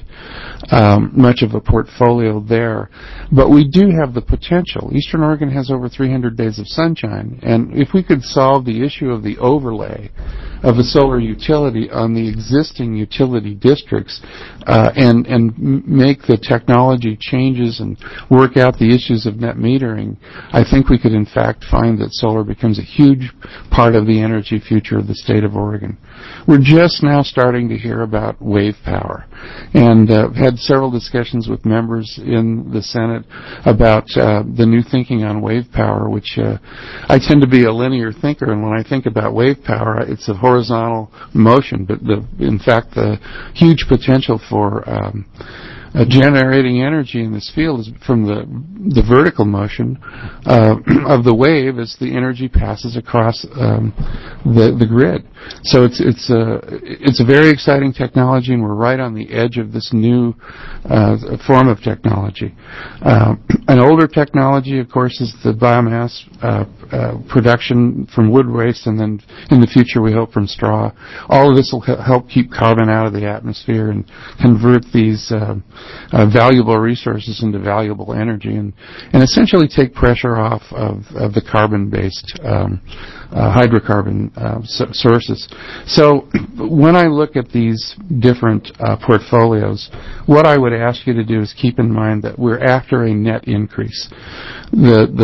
um, much of a portfolio there. But we do have the potential. Eastern Oregon has over three hundred days of sunshine, and if we could solve the issue of the overlay of a solar utility on the existing utility districts uh, and, and make the technology changes and work out the issues of net metering, I think we could in fact find that solar becomes a huge part of the energy future of the state of Oregon. We're just now starting to hear about wave power, and uh, had several discussions with members in the Senate about uh, the new thinking on wave power, which uh, I tend to be a linear thinker, and when I think about wave power, it's a horizontal motion, but the, in fact the huge potential for um, Uh, generating energy in this field is from the the vertical motion uh, of the wave as the energy passes across um, the the grid. So it's it's a it's a very exciting technology, and we're right on the edge of this new uh, form of technology. Uh, an older technology, of course, is the biomass uh, uh, production from wood waste, and then in the future we hope from straw. All of this will help keep carbon out of the atmosphere and convert these Uh, Uh, valuable resources into valuable energy, and, and essentially take pressure off of, of the carbon-based um, uh, hydrocarbon uh, so sources. So when I look at these different uh, portfolios, what I would ask you to do is keep in mind that we're after a net increase. The, the,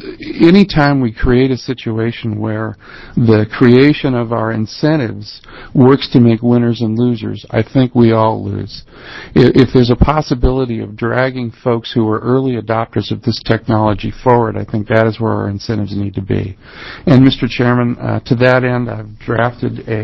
any time we create a situation where the creation of our incentives works to make winners and losers, I think we all lose. If, if there's a possibility of dragging folks who are early adopters of this technology forward, I think that is where our incentives need to be. And Mister Chairman, uh, to that end, I've drafted a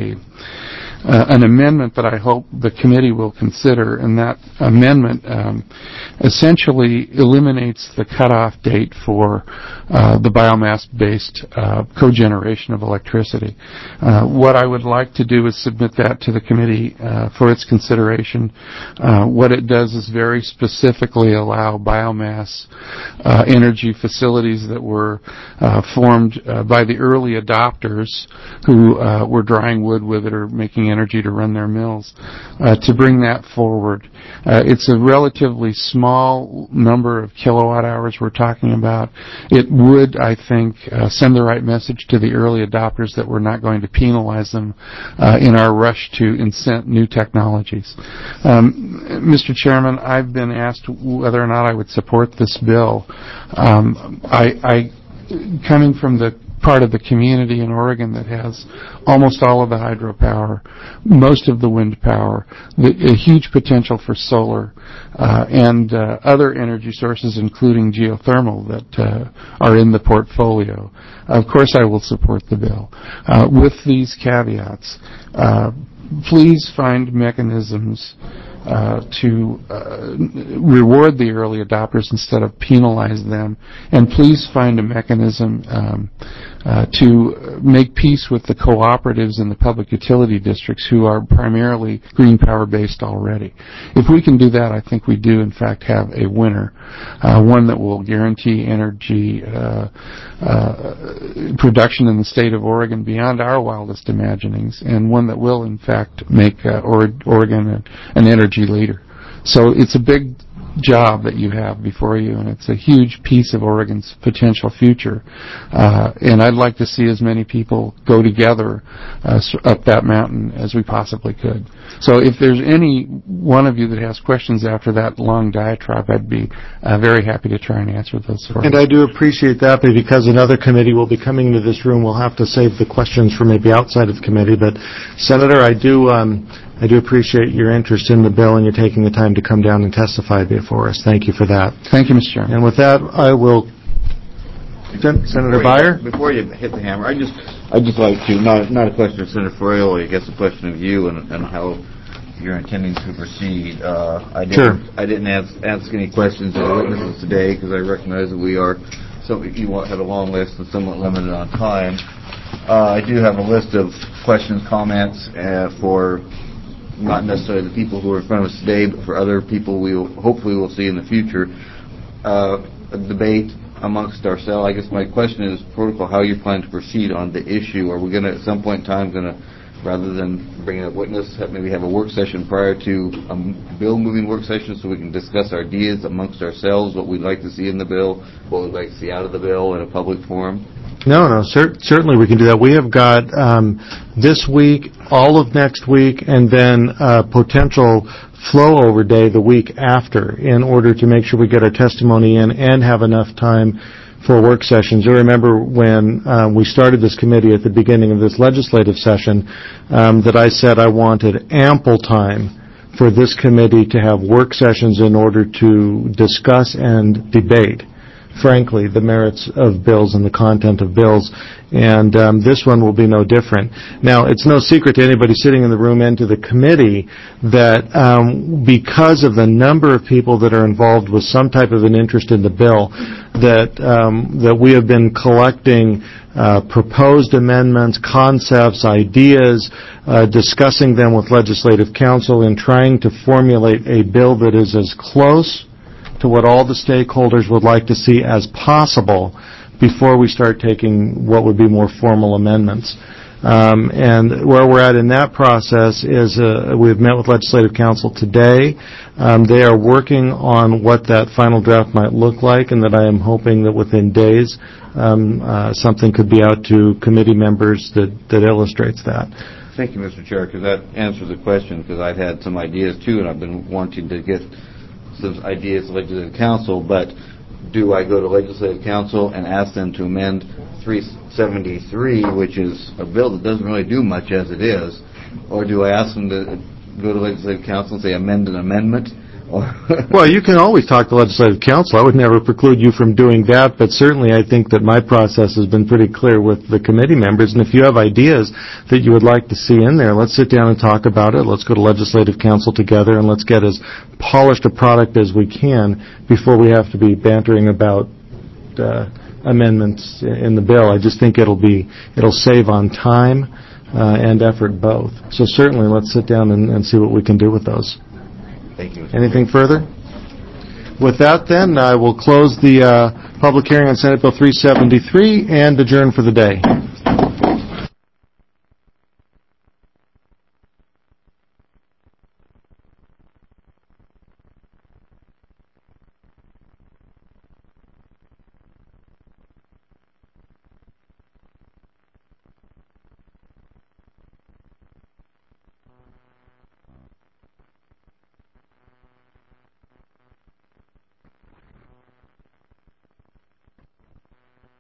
uh, an amendment that I hope the committee will consider, and that amendment um, essentially eliminates the cutoff date for uh, the biomass-based uh, cogeneration of electricity. Uh, what I would like to do is submit that to the committee uh, for its consideration. Uh, what it does is very specifically allow biomass uh, energy facilities that were uh, formed uh, by the early adopters who uh, were drying wood with it or making energy to run their mills, uh, to bring that forward. Uh, it's a relatively small number of kilowatt hours we're talking about. It would, I think, uh, send the right message to the early adopters that we're not going to penalize them uh, in our rush to incent new technologies. Um, Mister Chairman, I've been asked whether or not I would support this bill. Um, I, I, coming from the part of the community in Oregon that has almost all of the hydropower, most of the wind power, the, a huge potential for solar, uh, and uh, other energy sources, including geothermal, that uh, are in the portfolio. Of course, I will support the bill. Uh, with these caveats, uh, please find mechanisms Uh, to uh, reward the early adopters instead of penalize them, and please find a mechanism um, uh, to make peace with the cooperatives and the public utility districts who are primarily green power based already. If we can do that, I think we do in fact have a winner, uh, one that will guarantee energy uh, uh, production in the state of Oregon beyond our wildest imaginings, and one that will in fact make uh, Oregon an energy leader. So it's a big job that you have before you, and it's a huge piece of Oregon's potential future. Uh, and I'd like to see as many people go together uh, up that mountain as we possibly could. So if there's any one of you that has questions after that long diatribe, I'd be uh, very happy to try and answer those for you. And I do appreciate that, but because another committee will be coming into this room, we'll have to save the questions for maybe outside of the committee. But, Senator, I do um, I do appreciate your interest in the bill and you taking the time to come down and testify before us. Thank you for that. Thank you, Mister Chairman. And with that, I will... Senator Beyer? Before you hit the hammer, I just I just like to, not not a question of Senator Ferrioli, I guess a question of you and, and how you're intending to proceed. Uh, I didn't, sure. I didn't ask, ask any questions of the witnesses today because I recognize that we are, so you want, have a long list and somewhat limited on time. Uh, I do have a list of questions, comments uh, for not necessarily the people who are in front of us today, but for other people we will, hopefully will see in the future. Uh, a debate amongst ourselves. I guess my question is protocol, how you plan to proceed on the issue. Are we going to, at some point in time, going to, rather than bringing a witness, have, maybe have a work session prior to a bill moving work session so we can discuss our ideas amongst ourselves, what we'd like to see in the bill, what we'd like to see out of the bill in a public forum? No, no, cer- certainly we can do that. We have got um, this week, all of next week, and then uh, potential flow over day the week after in order to make sure we get our testimony in and have enough time for work sessions. You remember when um, we started this committee at the beginning of this legislative session um, that I said I wanted ample time for this committee to have work sessions in order to discuss and debate, frankly, the merits of bills and the content of bills, and um, this one will be no different. Now, it's no secret to anybody sitting in the room and to the committee that um, because of the number of people that are involved with some type of an interest in the bill, that um, that we have been collecting uh, proposed amendments, concepts, ideas, uh, discussing them with Legislative Council, and trying to formulate a bill that is as close to what all the stakeholders would like to see as possible before we start taking what would be more formal amendments. Um, and where we're at in that process is uh, we've met with Legislative Council today. Um, they are working on what that final draft might look like, and that I am hoping that within days um, uh, something could be out to committee members that, that illustrates that. Thank you, Mister Chair, because that answers the question, because I've had some ideas too, and I've been wanting to get some ideas to Legislative Council, but do I go to Legislative Council and ask them to amend three seventy-three, which is a bill that doesn't really do much as it is, or do I ask them to go to Legislative Council and say amend an amendment? Well, you can always talk to Legislative Council. I would never preclude you from doing that, but certainly I think that my process has been pretty clear with the committee members, and if you have ideas that you would like to see in there, let's sit down and talk about it. Let's go to Legislative Council together, and let's get as polished a product as we can before we have to be bantering about uh, amendments in the bill. I just think it'll be it'll save on time uh, and effort both. So certainly let's sit down and, and see what we can do with those. Thank you. Anything further? With that, then, I will close the uh, public hearing on Senate Bill three seventy-three and adjourn for the day.